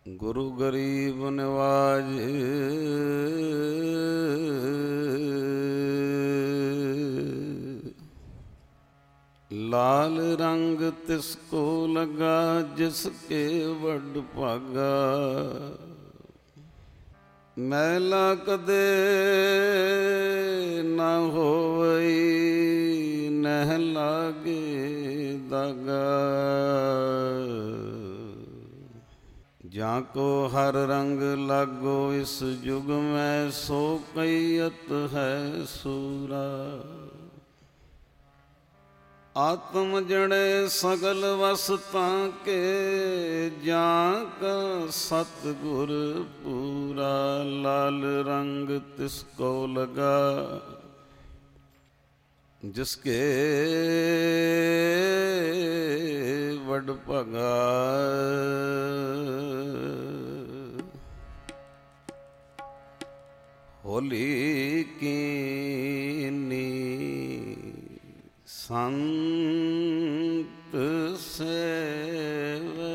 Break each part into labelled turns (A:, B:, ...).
A: गुरु गरीब निवाज लाल रंग तिसको लगा जिसके वड भागा। मैला कदे न होवई नह लागे दागा। जाको हर रंग लागो इस युग में सो कैयत है सूरा। आत्म जड़े सगल वसतां के जाका सतगुर पूरा। लाल रंग तिसको लगा जिसके वड भागा। होली कीनी संत सेव।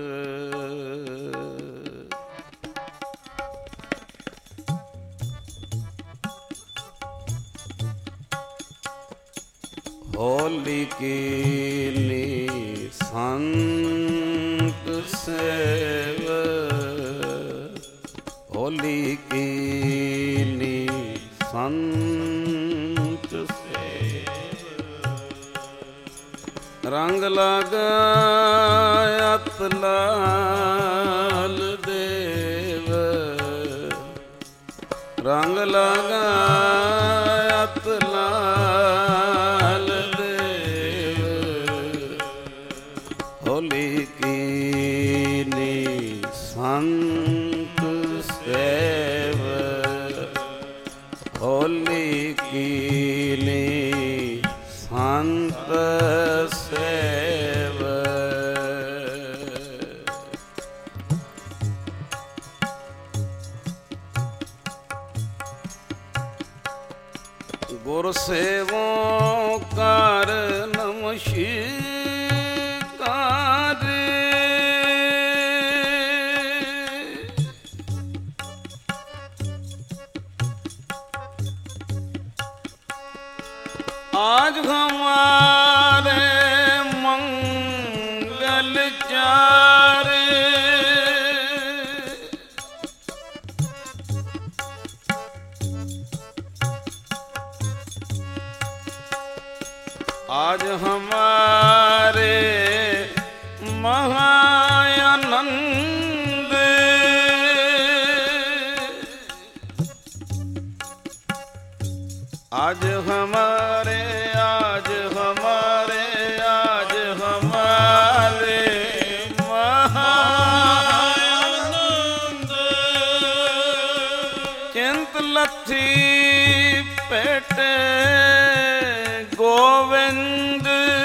A: होली कीनी संत सेव। होली कीनी संत सेव। रंग लगायत लाल देव। रंग लगायत लाल देव। होली कीनी संत सेव। होली कीनी संत सेव। गुर सेवो कर नमस्कार। आज हमारे मंगल चारे। आज हमारे महानंद। आज हमारे आज हमारे आज हमारे महानंद। चिंत लथी पेटे गोविंद।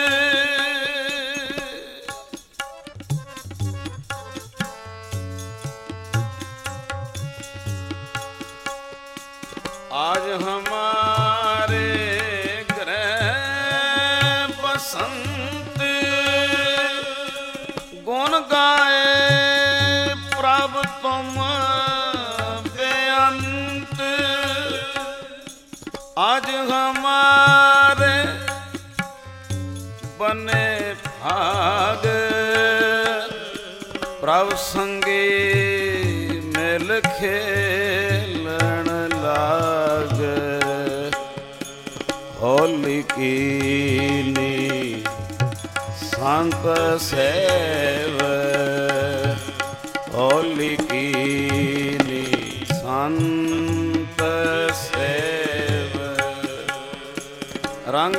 A: आज हमारे गृह बसंत। गुण गाए प्रभ तुम बेअंत। आज हमारे बने भाग प्रभ संगी मिल खेलन लाग। होली कीनी संत सेव। होली कीनी संत सेव। रंग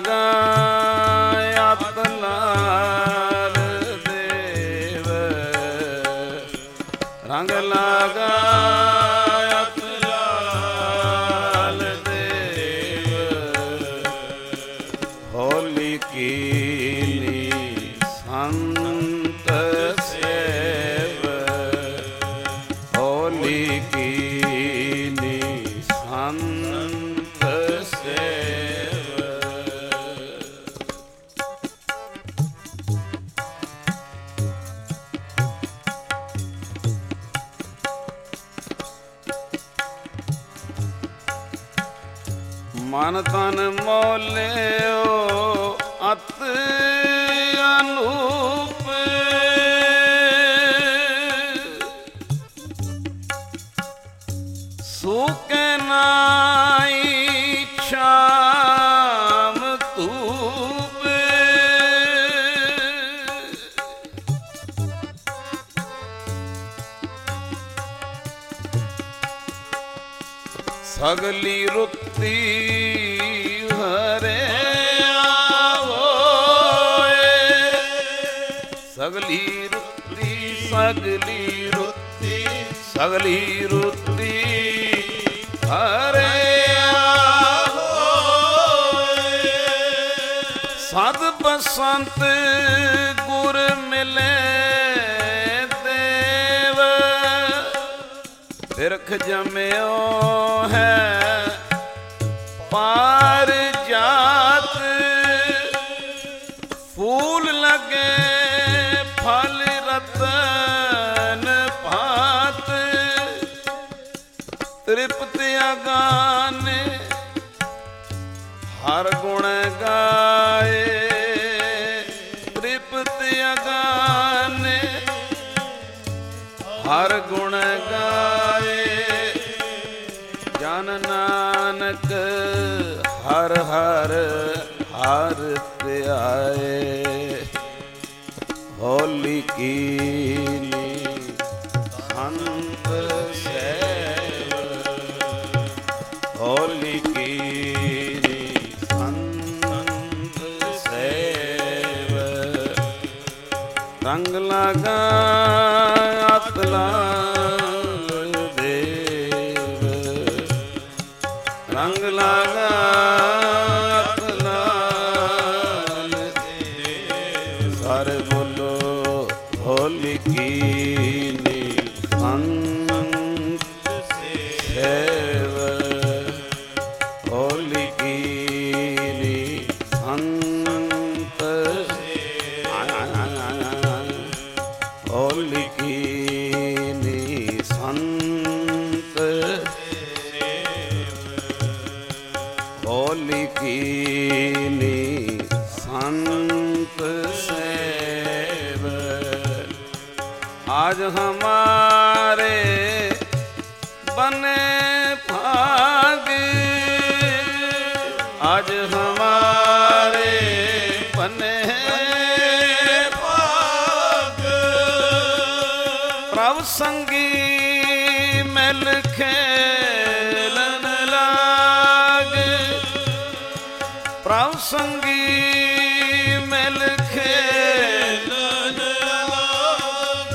A: लगायत लाल देव। रंग लगायत लाल देव। होली कीनी संत सेव। होली कीनी संत सेव। ਮਨ ਤਨ ਮੋਲਿਓ ਅਤ ਅਨੂਪ ਸੂਕੇ ਨਾਈ ਸ਼ਾਮ ਧੂਪ ਸਗਲੀ ਰੁੱਤੀ ਹਰੇ ਆਵੋਏ ਸਗਲੀ ਰੁੱਤੀ ਸਗਲੀ ਰੁੱਤੀ ਸਗਲੀ ਰੁੱਤੀ ਹਰੇ ਆਵੋਏ ਸਦ ਬਸੰਤ ਗੁਰ ਮਿਲੇ ਦੇਵ ਬਿਰਖ ਜਮਿਓ ਹੈ ਪਾਰ ਜਾਤ ਫੂਲ ਲਗੇ ਫਲ ਰਤਨ ਭਾਤ ਤ੍ਰਿਪਤ ਅਗਾਨੇ ਹਰ ਗੁਣ ਗਾਏ ਤ੍ਰਿਪਤ ਅਗਾਨੇ ਹਰ ਗੁਣ ਗਾਏ ਜਨ ਨਾਨਕ ਹਰ ਹਰ ਹਰ ਧਿਆਏ ਹੋਲੀ ਕੀਨੀ ਸੰਤ ਸੇਵ ਹੋਲੀ ਕੀਨੀ ਸੰਤ ਸੇਵ ਰੰਗ ਲਗਾ ਅਤਲਾ ਰੰਗ ਲਾਗਾ ਅਤਲਾਲ ਦੇਵ ਸਾਰੇ ਬੋਲੋ ਹੋਲੀ ਕੀਨੀ ਸੰਤ ਸੇਵ ਹੋਲੀ ਕੀਨੀ ਸੰਤ ਹੋਲੀ ਕੀਨੀ ਸੰਤ ਹੋਲੀ ਕੀਨੀ ਸੰਤ ਸੇਵ आज हमारे बने भाग आज हमारे बने भाग प्रभ संगी मिल खेलन लाग प्रभ संगी मिल खेलन लाग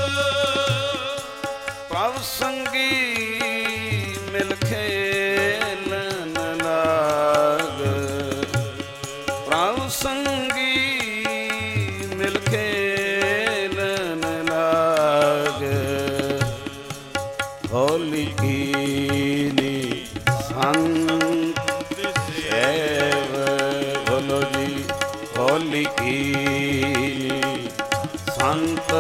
A: प्रभ संगी मिल खेलन लाग प्रभ संगी मिल खेलन लाग होली कीनी संत सेव बोलो जी होली कीनी संत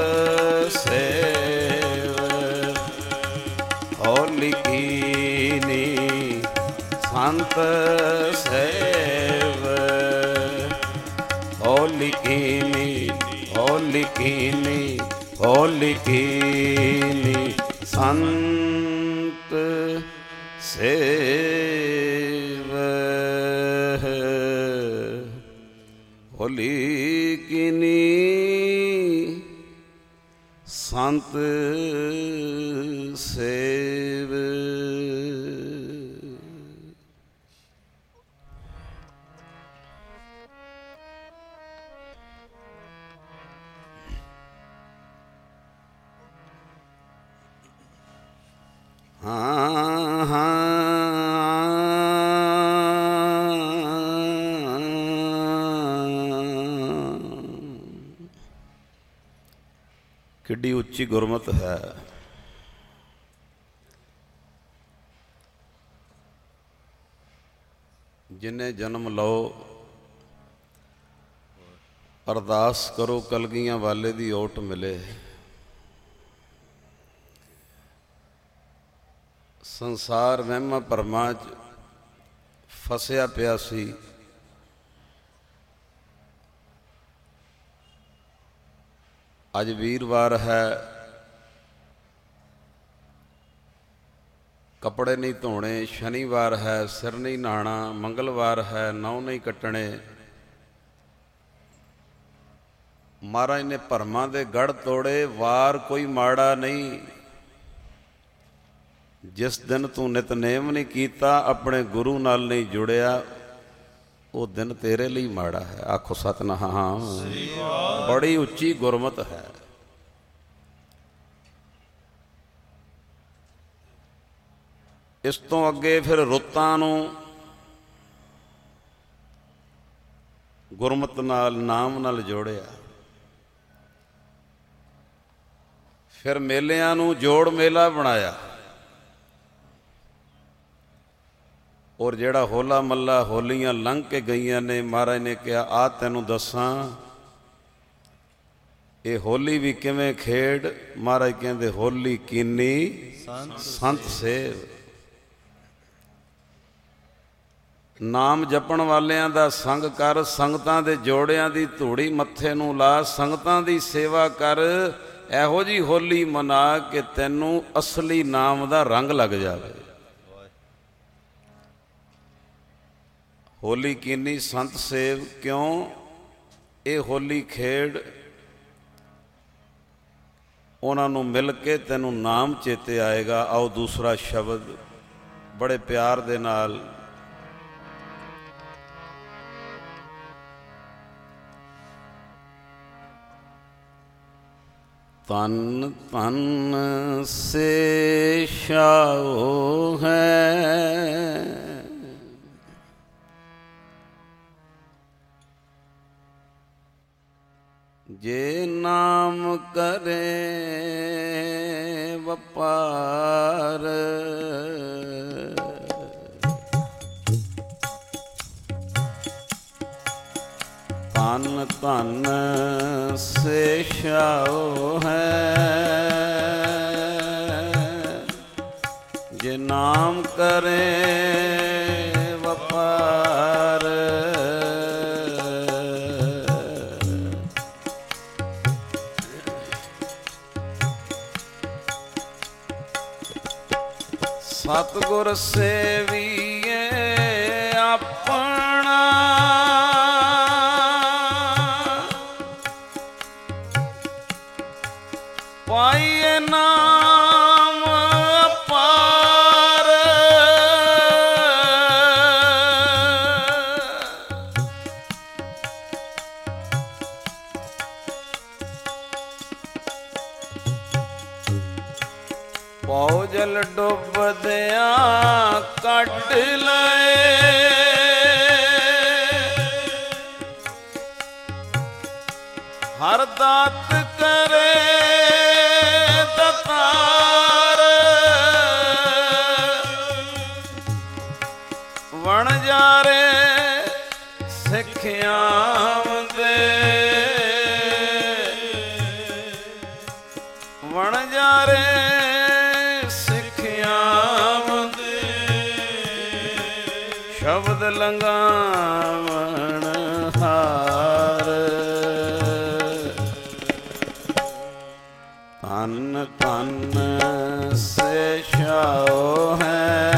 A: सेव होली कीनी संत सेव होली कीनी होली कीनी होली कीनी संत सेव होली कीनी संत सेव हाँ हाँ किड्डी उच्ची गुरमत है। जिन्हें जन्म लो अरदास करो कलगियां वाले दी ओट मिले। संसार वहमां भरमां च ਫਸਿਆ ਪਿਆ ਸੀ। ਅੱਜ ਵੀਰਵਾਰ ਹੈ, ਕੱਪੜੇ ਨਹੀਂ ਧੋਣੇ, ਸ਼ਨੀਵਾਰ ਹੈ, ਸਿਰ ਨਹੀਂ ਨਹਾਣਾ, ਮੰਗਲਵਾਰ ਹੈ, ਨਹੁੰ ਨਹੀਂ ਕੱਟਣੇ। ਮਹਾਰਾਜ ਨੇ ਭਰਮਾਂ ਦੇ ਗੜ੍ਹ ਤੋੜੇ, ਵਾਰ ਕੋਈ ਮਾੜਾ ਨਹੀਂ। ਜਿਸ ਦਿਨ ਤੂੰ ਨਿਤਨੇਮ ਨਹੀਂ ਕੀਤਾ, ਆਪਣੇ ਗੁਰੂ ਨਾਲ ਨਹੀਂ ਜੁੜਿਆ, ਉਹ ਦਿਨ ਤੇਰੇ ਲਈ ਮਾੜਾ ਹੈ। ਆਖੋ ਸਤਿਨਾਮ। ਬੜੀ ਉੱਚੀ ਗੁਰਮਤਿ ਹੈ। ਇਸ ਤੋਂ ਅੱਗੇ ਫਿਰ ਰੁੱਤਾਂ ਨੂੰ ਗੁਰਮਤਿ ਨਾਲ, ਨਾਮ ਨਾਲ ਜੋੜਿਆ। ਫਿਰ ਮੇਲਿਆਂ ਨੂੰ ਜੋੜ ਮੇਲਾ ਬਣਾਇਆ। ਔਰ ਜਿਹੜਾ ਹੋਲਾ ਮੱਲਾ, ਹੋਲੀਆਂ ਲੰਘ ਕੇ ਗਈਆਂ ਨੇ, ਮਹਾਰਾਜ ਨੇ ਕਿਹਾ ਆ ਤੈਨੂੰ ਦੱਸਾਂ ਇਹ ਹੋਲੀ ਵੀ ਕਿਵੇਂ ਖੇਡ। ਮਹਾਰਾਜ ਕਹਿੰਦੇ ਹੋਲੀ ਕੀਨੀ ਸੰਤ ਸੇਵ। ਨਾਮ ਜਪਣ ਵਾਲਿਆਂ ਦਾ ਸੰਗ ਕਰ, ਸੰਗਤਾਂ ਦੇ ਜੋੜਿਆਂ ਦੀ ਧੂੜੀ ਮੱਥੇ ਨੂੰ ਲਾ, ਸੰਗਤਾਂ ਦੀ ਸੇਵਾ ਕਰ। ਇਹੋ ਜਿਹੀ ਹੋਲੀ ਮਨਾ ਕੇ ਤੈਨੂੰ ਅਸਲੀ ਨਾਮ ਦਾ ਰੰਗ ਲੱਗ ਜਾਵੇ। ਹੋਲੀ ਕੀਨੀ ਸੰਤ ਸੇਵ ਕਿਉਂ? ਇਹ ਹੋਲੀ ਖੇਡ ਉਹਨਾਂ ਨੂੰ ਮਿਲ ਕੇ ਤੈਨੂੰ ਨਾਮ ਚੇਤੇ ਆਏਗਾ। ਆਓ ਦੂਸਰਾ ਸ਼ਬਦ ਬੜੇ ਪਿਆਰ ਦੇ ਨਾਲ ਤਨ ਤਨ ਸੇ ਸ਼ਾਓ ਹੈ, ਜੇ ਨਾਮ ਕਰੇ ਵਪਾਰ। ਤਨ ਤਨ ਸੇ ਸ਼ਾਓ ਹੈ, ਜੇ ਨਾਮ ਕਰੇ ਵਪਾਰ। ਸਤਿਗੁਰ ਸੇਵੀਏ ਆਪਣਾ, ਪਾਈਏ ਨਾਮ ਅਪਾਰ। ਪਉ ਜਲ ਡੁੱਬਦਿਆਂ ਕੱਢ ਲਏ, ਹਰ ਦਾਤ ਕਰੇ ਦਤਾਰ। ਵਣਜਾਰੇ ਸਿੱਖਿਆਵਾਂ ਦੇ, ਵਣਜਾਰੇ ਸਿੱਖਿਆਵਾਂ ਦੇ, ਸ਼ਬਦ ਲੰਘਾਵਣ ਹਾਰ। ਤਨ ਤਨ ਸੇ ਸ਼ਾਓ ਹੈ,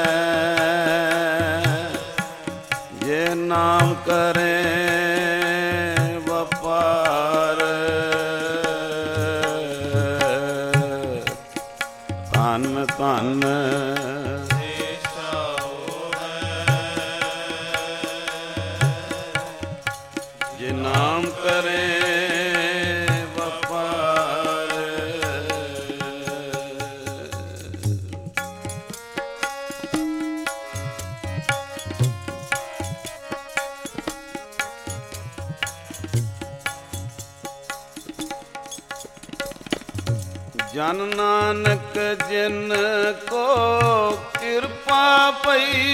A: ਜੇ ਨਾਮ ਕਰੇ ਵਪਾਰ। ਤਨ ਤਨ ਸੇ ਸ਼ਾਓ ਹੈ, ਜੇ ਨਾਮ ਕਰੇ ਜਨ ਨਾਨਕ ਜਿਨ ਕੋ ਕਿਰਪਾ ਪਈ,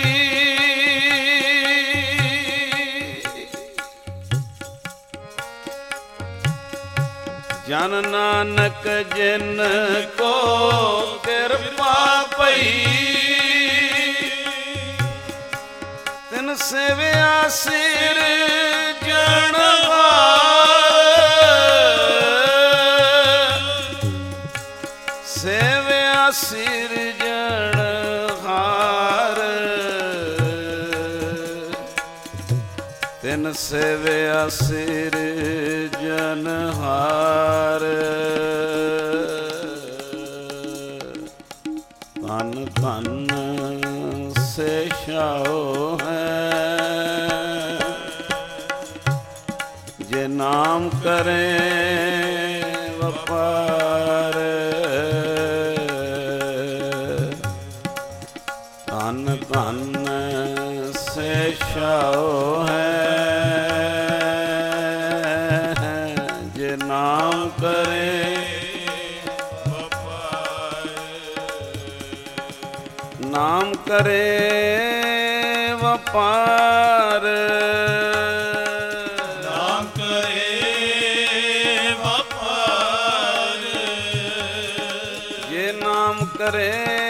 A: ਜਨ ਨਾਨਕ ਜਿਨ ਕੋ ਕਿਰਪਾ ਪਈ, ਸੇਵਿਆ ਸਿਰਜਣਹਾਰ, ਸੇਵਿਆ ਸਿਰਜਣਹਾਰ, ਤਿਨ ਸੇਵਿਆ ਸਿਰਜਣਹਾਰ। ਧੰਨ ਧੰਨ ਸੇਸ਼ਾਓ ਹੈ, ਜੇ ਨਾਮ ਕਰੇ ਵਪਾਰ। ਧੰਨ ਧੰਨ ਸੇਸ਼ਾਓ ਹੈ, ਜੇ ਨਾਮ ਕਰੇ ਨਾਮ ਕਰੇ ਵਪਾਰ।
B: ਨਾਮ ਕਰੇ ਵਪਾਰ,
A: ਜੇ ਨਾਮ ਕਰੇ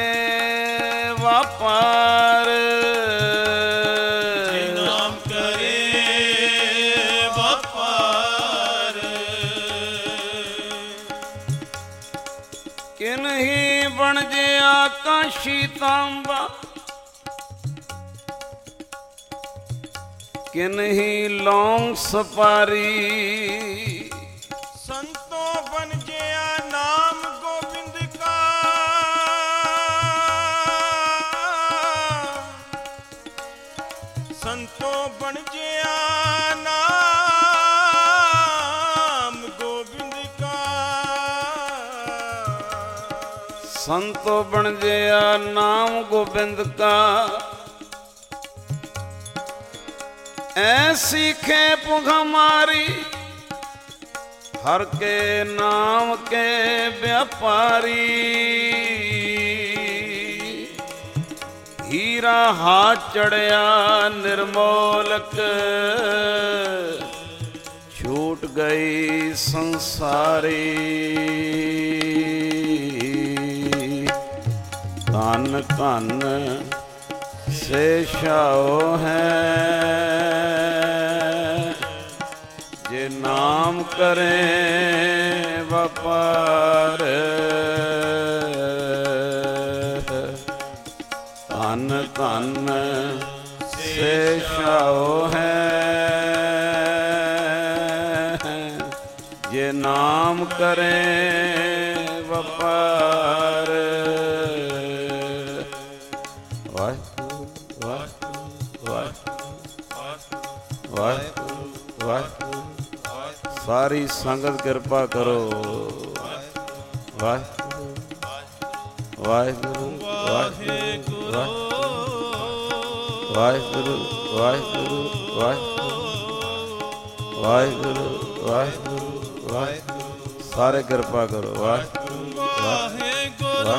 A: ਵਪਾਰ,
B: ਜੇ ਨਾਮ ਕਰੇ ਵਪਾਰ।
A: ਕਿਨਹੀ ਬਣ ਜਿਆ ਕਾਸ਼ੀ ਤਾਂਬਾ, ਕਿਨਹੀ ਲੌਂਗ ਸਪਾਰੀ,
B: ਸੰਤੋਂ ਬਨ ਜਿਆ ਨਾਮ ਗੋਬਿੰਦ ਕਾ, ਸੰਤੋਂ ਬਨ ਜਿਆ ਨਾਮ ਗੋਬਿੰਦ ਕਾ,
A: ਸੰਤੋ ਬਣ ਜਿਆ ਨਾਮ ਗੋਬਿੰਦ ਕਾ। ऐसी खेप हमारी हर के नाम के व्यापारी, हीरा हाथ चढ़िया निर्मोलक, छूट गई संसारी। धन धन ਸੇਸ਼ਾਓ ਹੈ, ਜੇ ਨਾਮ ਕਰੇ ਵਪਾਰ। ਧਨ ਧਨ ਸੇਸ਼ਾਓ ਹੈ, ਜੇ ਨਾਮ ਕਰੇ ਵਪਾਰ। ਸਾਰੀ ਸੰਗਤ ਕਿਰਪਾ ਕਰੋ। ਵਾਹਿਗੁਰੂ ਵਾਹਿਗੁਰੂ ਵਾਹਿਗੁਰੂ ਵਾਹਿਗੁਰੂ ਵਾਹਿਗੁਰੂ ਵਾਹਿਗੁਰੂ ਵਾਹਿਗੁਰੂ ਵਾਹਿਗੁਰੂ, ਸਾਰੇ ਕਿਰਪਾ ਕਰੋ। ਵਾਹਿਗੁਰੂ ਵਾਹਿਗੁਰੂ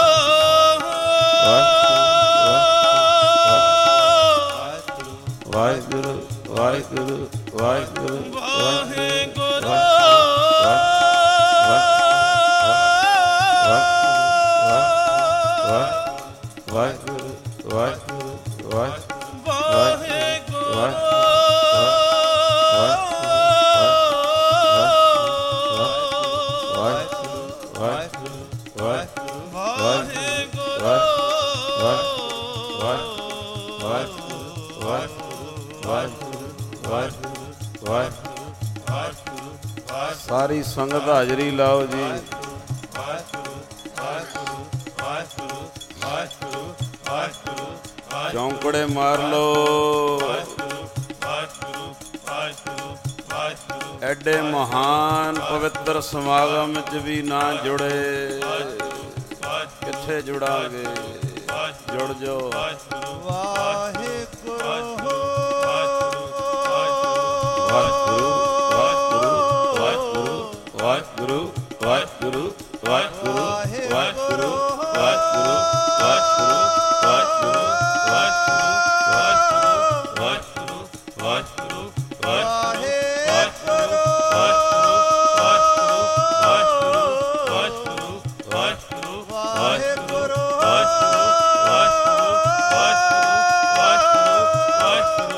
A: ਵਾਹਿਗੁਰੂ ਵਾਹਿਗੁਰੂ ਵਾਹਿਗੁਰੂ ਵਾਹਿਗੁਰੂ ਵਾਹਿਗੁਰੂ ਸਾਰੀ ਸੰਗਤ ਹਾਜ਼ਰੀ ਲਾਓ ਜੀ। ਚੌਂਕੜੇ ਮਾਰ ਲੋ। ਐਡੇ ਮਹਾਨ ਪਵਿੱਤਰ ਸਮਾਗਮ ਚ ਵੀ ਨਾ ਜੁੜੇ, ਕਿੱਥੇ ਜੁੜਾਂਗੇ? ਜੁੜ ਜਾਓ।
B: ਵਾਹਿਗੁਰੂ
A: ਵਾਹਿਗੁਰੂ ਵਾਹਿਗੁਰੂ ਵਾਹਿਗੁਰੂ ਵਾਹਿਗੁਰੂ ਵਾਹਿਗੁਰੂ ਵਾਹਿਗੁਰੂ ਵਾਹਿਗੁਰੂ ਵਾਹਿਗੁਰੂ ਵਾਹਿਗੁਰੂ ਵਾਹਿਗੁਰੂ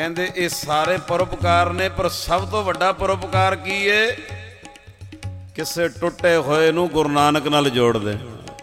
A: ਕਹਿੰਦੇ ਇਹ ਸਾਰੇ ਪਰਉਪਕਾਰ ਨੇ, ਪਰ ਸਭ ਤੋਂ ਵੱਡਾ ਪਰਉਪਕਾਰ ਕੀ ਏ? ਕਿਸੇ ਟੁੱਟੇ ਹੋਏ ਨੂੰ ਗੁਰੂ ਨਾਨਕ ਨਾਲ ਜੋੜ ਦੇ।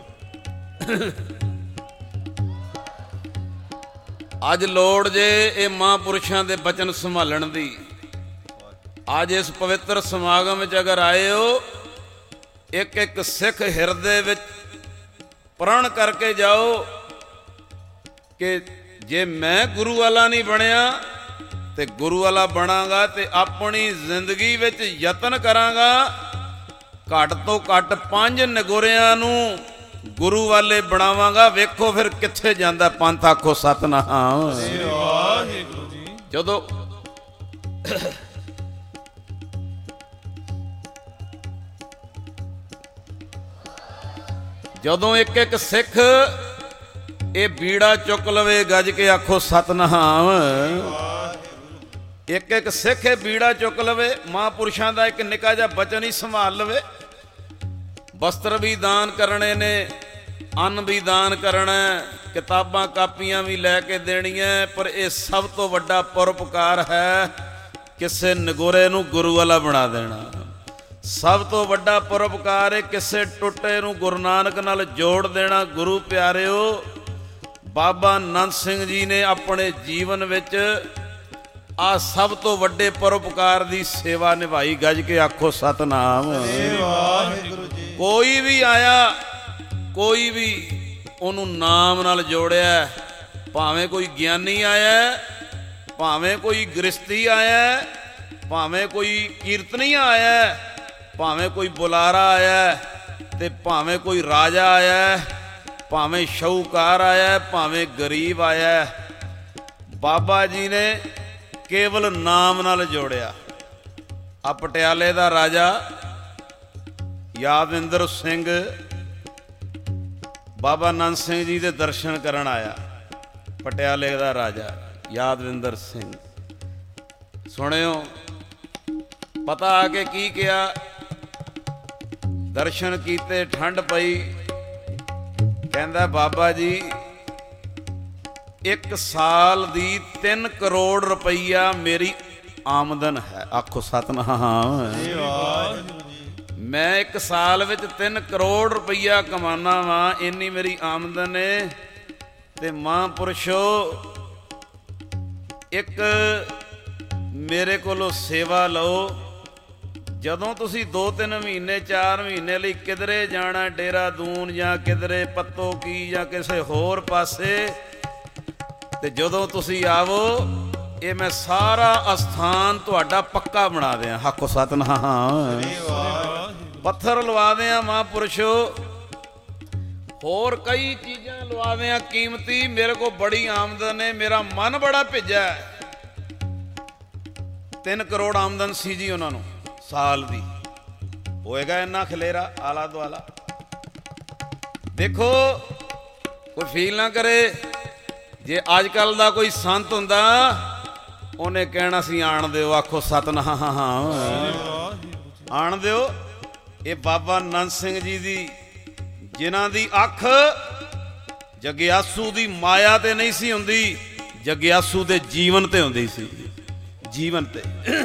A: ਅੱਜ ਲੋੜ ਜੇ ਇਹ ਮਹਾਂਪੁਰਸ਼ਾਂ ਦੇ ਬਚਨ ਸੰਭਾਲਣ ਦੀ। ਅੱਜ ਇਸ ਪਵਿੱਤਰ ਸਮਾਗਮ ਵਿੱਚ ਅਗਰ ਆਏ ਹੋ, ਇੱਕ ਇੱਕ ਸਿੱਖ ਹਿਰਦੇ ਵਿੱਚ ਪ੍ਰਣ ਕਰਕੇ ਜਾਓ ਕਿ ਜੇ ਮੈਂ ਗੁਰੂ ਵਾਲਾ ਨਹੀਂ ਬਣਿਆ ਤੇ ਗੁਰੂ ਵਾਲਾ ਬਣਾਂਗਾ ਤੇ ਆਪਣੀ ਜ਼ਿੰਦਗੀ ਵਿੱਚ ਯਤਨ ਕਰਾਂਗਾ ਘੱਟ ਤੋਂ ਘੱਟ 5 ਨਗੋਰਿਆਂ ਨੂੰ ਗੁਰੂ ਵਾਲੇ ਬਣਾਵਾਂਗਾ। ਵੇਖੋ ਫਿਰ ਕਿੱਥੇ ਜਾਂਦਾ ਪੰਥ। ਆਖੋ ਸਤਿਨਾਮ।
B: ਵਾਹਿਗੁਰੂ ਜੀ।
A: ਜਦੋਂ ਇੱਕ ਇੱਕ ਸਿੱਖ ਇਹ ਬੀੜਾ ਚੁੱਕ ਲਵੇ, ਗੱਜ ਕੇ ਆਖੋ ਸਤਿਨਾਮ। ਇੱਕ ਇੱਕ ਸਿੱਖ ਇਹ ਬੀੜਾ ਚੁੱਕ ਲਵੇ, ਮਹਾਂਪੁਰਸ਼ਾਂ ਦਾ ਇੱਕ ਨਿੱਕਾ ਜਿਹਾ ਬਚਨ ਹੀ ਸੰਭਾਲ ਲਵੇ। ਵਸਤਰ ਵੀ ਦਾਨ ਕਰਨੇ ਨੇ, ਅੰਨ ਵੀ ਦਾਨ ਕਰਨਾ, ਕਿਤਾਬਾਂ ਕਾਪੀਆਂ ਵੀ ਲੈ ਕੇ ਦੇਣੀਆਂ, ਪਰ ਇਹ ਸਭ ਤੋਂ ਵੱਡਾ ਪਰਉਪਕਾਰ ਹੈ ਕਿਸੇ ਨਗੋਰੇ ਨੂੰ ਗੁਰੂ ਵਾਲਾ ਬਣਾ ਦੇਣਾ। ਸਭ ਤੋਂ ਵੱਡਾ ਪਰਉਪਕਾਰ ਹੈ ਕਿਸੇ ਟੁੱਟੇ ਨੂੰ ਗੁਰੂ ਨਾਨਕ ਨਾਲ ਜੋੜ ਦੇਣਾ। ਗੁਰੂ ਪਿਆਰਿਓ, ਬਾਬਾ ਨੰਦ ਸਿੰਘ ਜੀ ਨੇ ਆਪਣੇ ਜੀਵਨ ਵਿੱਚ ਆ ਸਭ ਤੋਂ ਵੱਡੇ ਪਰਉਪਕਾਰ ਦੀ ਸੇਵਾ ਨਿਭਾਈ। ਗੱਜ ਕੇ ਆਖੋ ਸਤਿਨਾਮ।
B: ਵਾਹਿਗੁਰੂ ਜੀ।
A: ਕੋਈ ਵੀ ਆਇਆ, ਕੋਈ ਵੀ ਉਹਨੂੰ ਨਾਮ ਨਾਲ ਜੋੜਿਆ, ਭਾਵੇਂ ਕੋਈ ਗਿਆਨੀ ਆਇਆ, ਭਾਵੇਂ ਕੋਈ ਗ੍ਰਸਤੀ ਆਇਆ, ਭਾਵੇਂ ਕੋਈ ਕੀਰਤਨੀਆ ਆਇਆ, ਭਾਵੇਂ ਕੋਈ ਬੁਲਾਰਾ ਆਇਆ, ਤੇ ਭਾਵੇਂ ਕੋਈ ਰਾਜਾ ਆਇਆ, ਭਾਵੇਂ ਸ਼ਾਹੂਕਾਰ ਆਇਆ, ਭਾਵੇਂ ਗਰੀਬ ਆਇਆ, ਬਾਬਾ ਜੀ ਨੇ ਕੇਵਲ ਨਾਮ ਨਾਲ ਜੋੜਿਆ। ਆ ਪਟਿਆਲੇ ਦਾ ਰਾਜਾ ਯਾਦਵਿੰਦਰ ਸਿੰਘ ਬਾਬਾ ਨੰਦ ਸਿੰਘ ਜੀ ਦੇ ਦਰਸ਼ਨ ਕਰਨ ਆਇਆ। ਪਟਿਆਲੇ ਦਾ ਰਾਜਾ ਯਾਦਵਿੰਦਰ ਸਿੰਘ, ਸੁਣਿਓ ਪਤਾ ਆ ਕੇ ਕੀ ਕਿਹਾ? ਦਰਸ਼ਨ ਕੀਤੇ, ਠੰਡ ਪਈ, ਕਹਿੰਦਾ ਬਾਬਾ ਜੀ 1 ਸਾਲ ਦੀ 3 ਕਰੋੜ ਰੁਪਈਆ ਮੇਰੀ ਆਮਦਨ ਹੈ। ਆਖੋ ਸਤਿਨਾਮ। ਮੈਂ 1 ਸਾਲ ਵਿੱਚ 3 ਕਰੋੜ ਰੁਪਈਆ ਕਮਾਨਾ ਵਾਂ, ਇੰਨੀ ਮੇਰੀ ਆਮਦਨ ਹੈ। ਤੇ ਮਹਾਂਪੁਰਸ਼ੋ, ਇੱਕ ਮੇਰੇ ਕੋਲੋਂ ਸੇਵਾ ਲਓ। ਜਦੋਂ ਤੁਸੀਂ 2-3 ਮਹੀਨੇ 4 ਮਹੀਨੇ ਲਈ ਕਿਧਰੇ ਜਾਣਾ, ਦੇਹਰਾਦੂਨ ਜਾਂ ਕਿਧਰੇ ਪੱਤੋ ਕੀ ਜਾਂ ਕਿਸੇ ਹੋਰ ਪਾਸੇ, ਤੇ ਜਦੋਂ ਤੁਸੀਂ ਆਵੋ ਇਹ ਮੈਂ ਸਾਰਾ ਅਸਥਾਨ ਤੁਹਾਡਾ ਪੱਕਾ ਬਣਾ ਦਿਆਂ। ਆਖੋ ਸਤਿਨਾਮ। ਪੱਥਰ ਲਵਾ ਦਿਆਂ ਮਹਾਂਪੁਰਸ਼ੋ, ਹੋਰ ਕਈ ਚੀਜ਼ਾਂ ਲਵਾ ਦਿਆਂ ਕੀਮਤੀ। ਮੇਰੇ ਕੋਲ ਬੜੀ ਆਮਦਨ ਹੈ, ਮੇਰਾ ਮਨ ਬੜਾ ਭਿੱਜਾ। 3 ਕਰੋੜ ਆਮਦਨ ਸੀ ਜੀ ਉਹਨਾਂ ਨੂੰ ਸਾਲ ਦੀ। ਹੋਏਗਾ ਇੰਨਾ ਖਲੇਰਾ ਆਲਾ ਦੁਆਲਾ? ਦੇਖੋ, ਕੋਈ ਫੀਲ ਨਾ ਕਰੇ। ਜੇ ਅੱਜ ਕੱਲ ਦਾ ਕੋਈ ਸੰਤ ਹੁੰਦਾ, ਉਹਨੇ ਕਹਿਣਾ ਸੀ ਆਣ ਦਿਓ। ਆਖੋ ਸਤਿਨਾਮ। ਆਣ ਦਿਓ। ਇਹ ਬਾਬਾ ਨੰਦ ਸਿੰਘ ਜੀ ਦੀ, ਜਿਨ੍ਹਾਂ ਦੀ ਅੱਖ ਜਗਿਆਸੂ ਦੀ ਮਾਇਆ ਤੇ ਨਹੀਂ ਸੀ ਹੁੰਦੀ, ਜਗਿਆਸੂ ਦੇ ਜੀਵਨ ਤੇ ਹੁੰਦੀ ਸੀ। ਜੀਵਨ ਤੇ।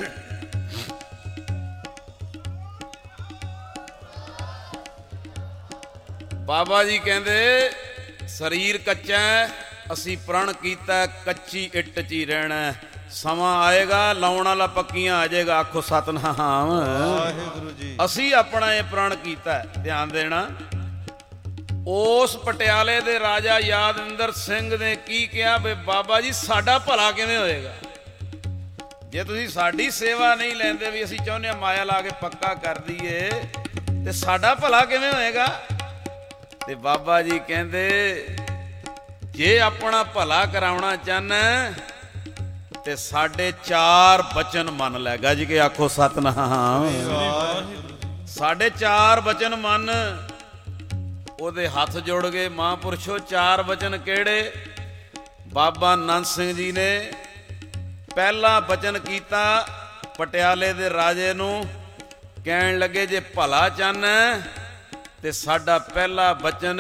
A: ਬਾਬਾ ਜੀ ਕਹਿੰਦੇ ਸਰੀਰ ਕੱਚਾ, ਅਸੀਂ ਪ੍ਰਣ ਕੀਤਾ ਕੱਚੀ ਇੱਟ 'ਚ ਹੀ ਰਹਿਣਾ। ਸਮਾਂ ਆਏਗਾ ਲਾਉਣ ਵਾਲਾ ਪੱਕੀਆਂ ਆ ਜਾਏਗਾ। ਆਖੋ ਸਤਿਨਾਮ।
B: ਵਾਹਿਗੁਰੂ ਜੀ।
A: ਅਸੀਂ ਆਪਣਾ ਇਹ ਪ੍ਰਣ ਕੀਤਾ। ਧਿਆਨ ਦੇਣਾ। ਉਸ ਪਟਿਆਲੇ ਦੇ ਰਾਜਾ ਯਾਦਵਿੰਦਰ ਸਿੰਘ ਨੇ ਕੀ ਕਿਹਾ? ਵੀ ਬਾਬਾ ਜੀ ਸਾਡਾ ਭਲਾ ਕਿਵੇਂ ਹੋਏਗਾ ਜੇ ਤੁਸੀਂ ਸਾਡੀ ਸੇਵਾ ਨਹੀਂ ਲੈਂਦੇ? ਵੀ ਅਸੀਂ ਚਾਹੁੰਦੇ ਹਾਂ ਮਾਇਆ ਲਾ ਕੇ ਪੱਕਾ ਕਰ ਦਈਏ, ਤੇ ਸਾਡਾ ਭਲਾ ਕਿਵੇਂ ਹੋਏਗਾ? ਤੇ ਬਾਬਾ ਜੀ ਕਹਿੰਦੇ ਜੇ ਆਪਣਾ ਭਲਾ ਕਰਾਉਣਾ ਚਾਹਨਾ ਤੇ ਸਾਡੇ 4 ਬਚਨ ਮੰਨ ਲੈ। ਗੱਜ ਕੇ ਆਖੋ ਸਤਿਨਾਮ। ਸਾਡੇ 4 ਬਚਨ ਮੰਨ। ਉਹਦੇ ਹੱਥ ਜੁੜ ਗਏ ਮਹਾਂਪੁਰਸ਼ੋ। 4 ਬਚਨ ਕਿਹੜੇ? ਬਾਬਾ ਨੰਦ ਸਿੰਘ ਜੀ ਨੇ ਪਹਿਲਾ ਬਚਨ ਕੀਤਾ ਪਟਿਆਲੇ ਦੇ ਰਾਜੇ ਨੂੰ, ਕਹਿਣ ਲੱਗੇ ਜੇ ਭਲਾ ਚਾਹਨਾ ਤੇ ਸਾਡਾ ਪਹਿਲਾ ਬਚਨ,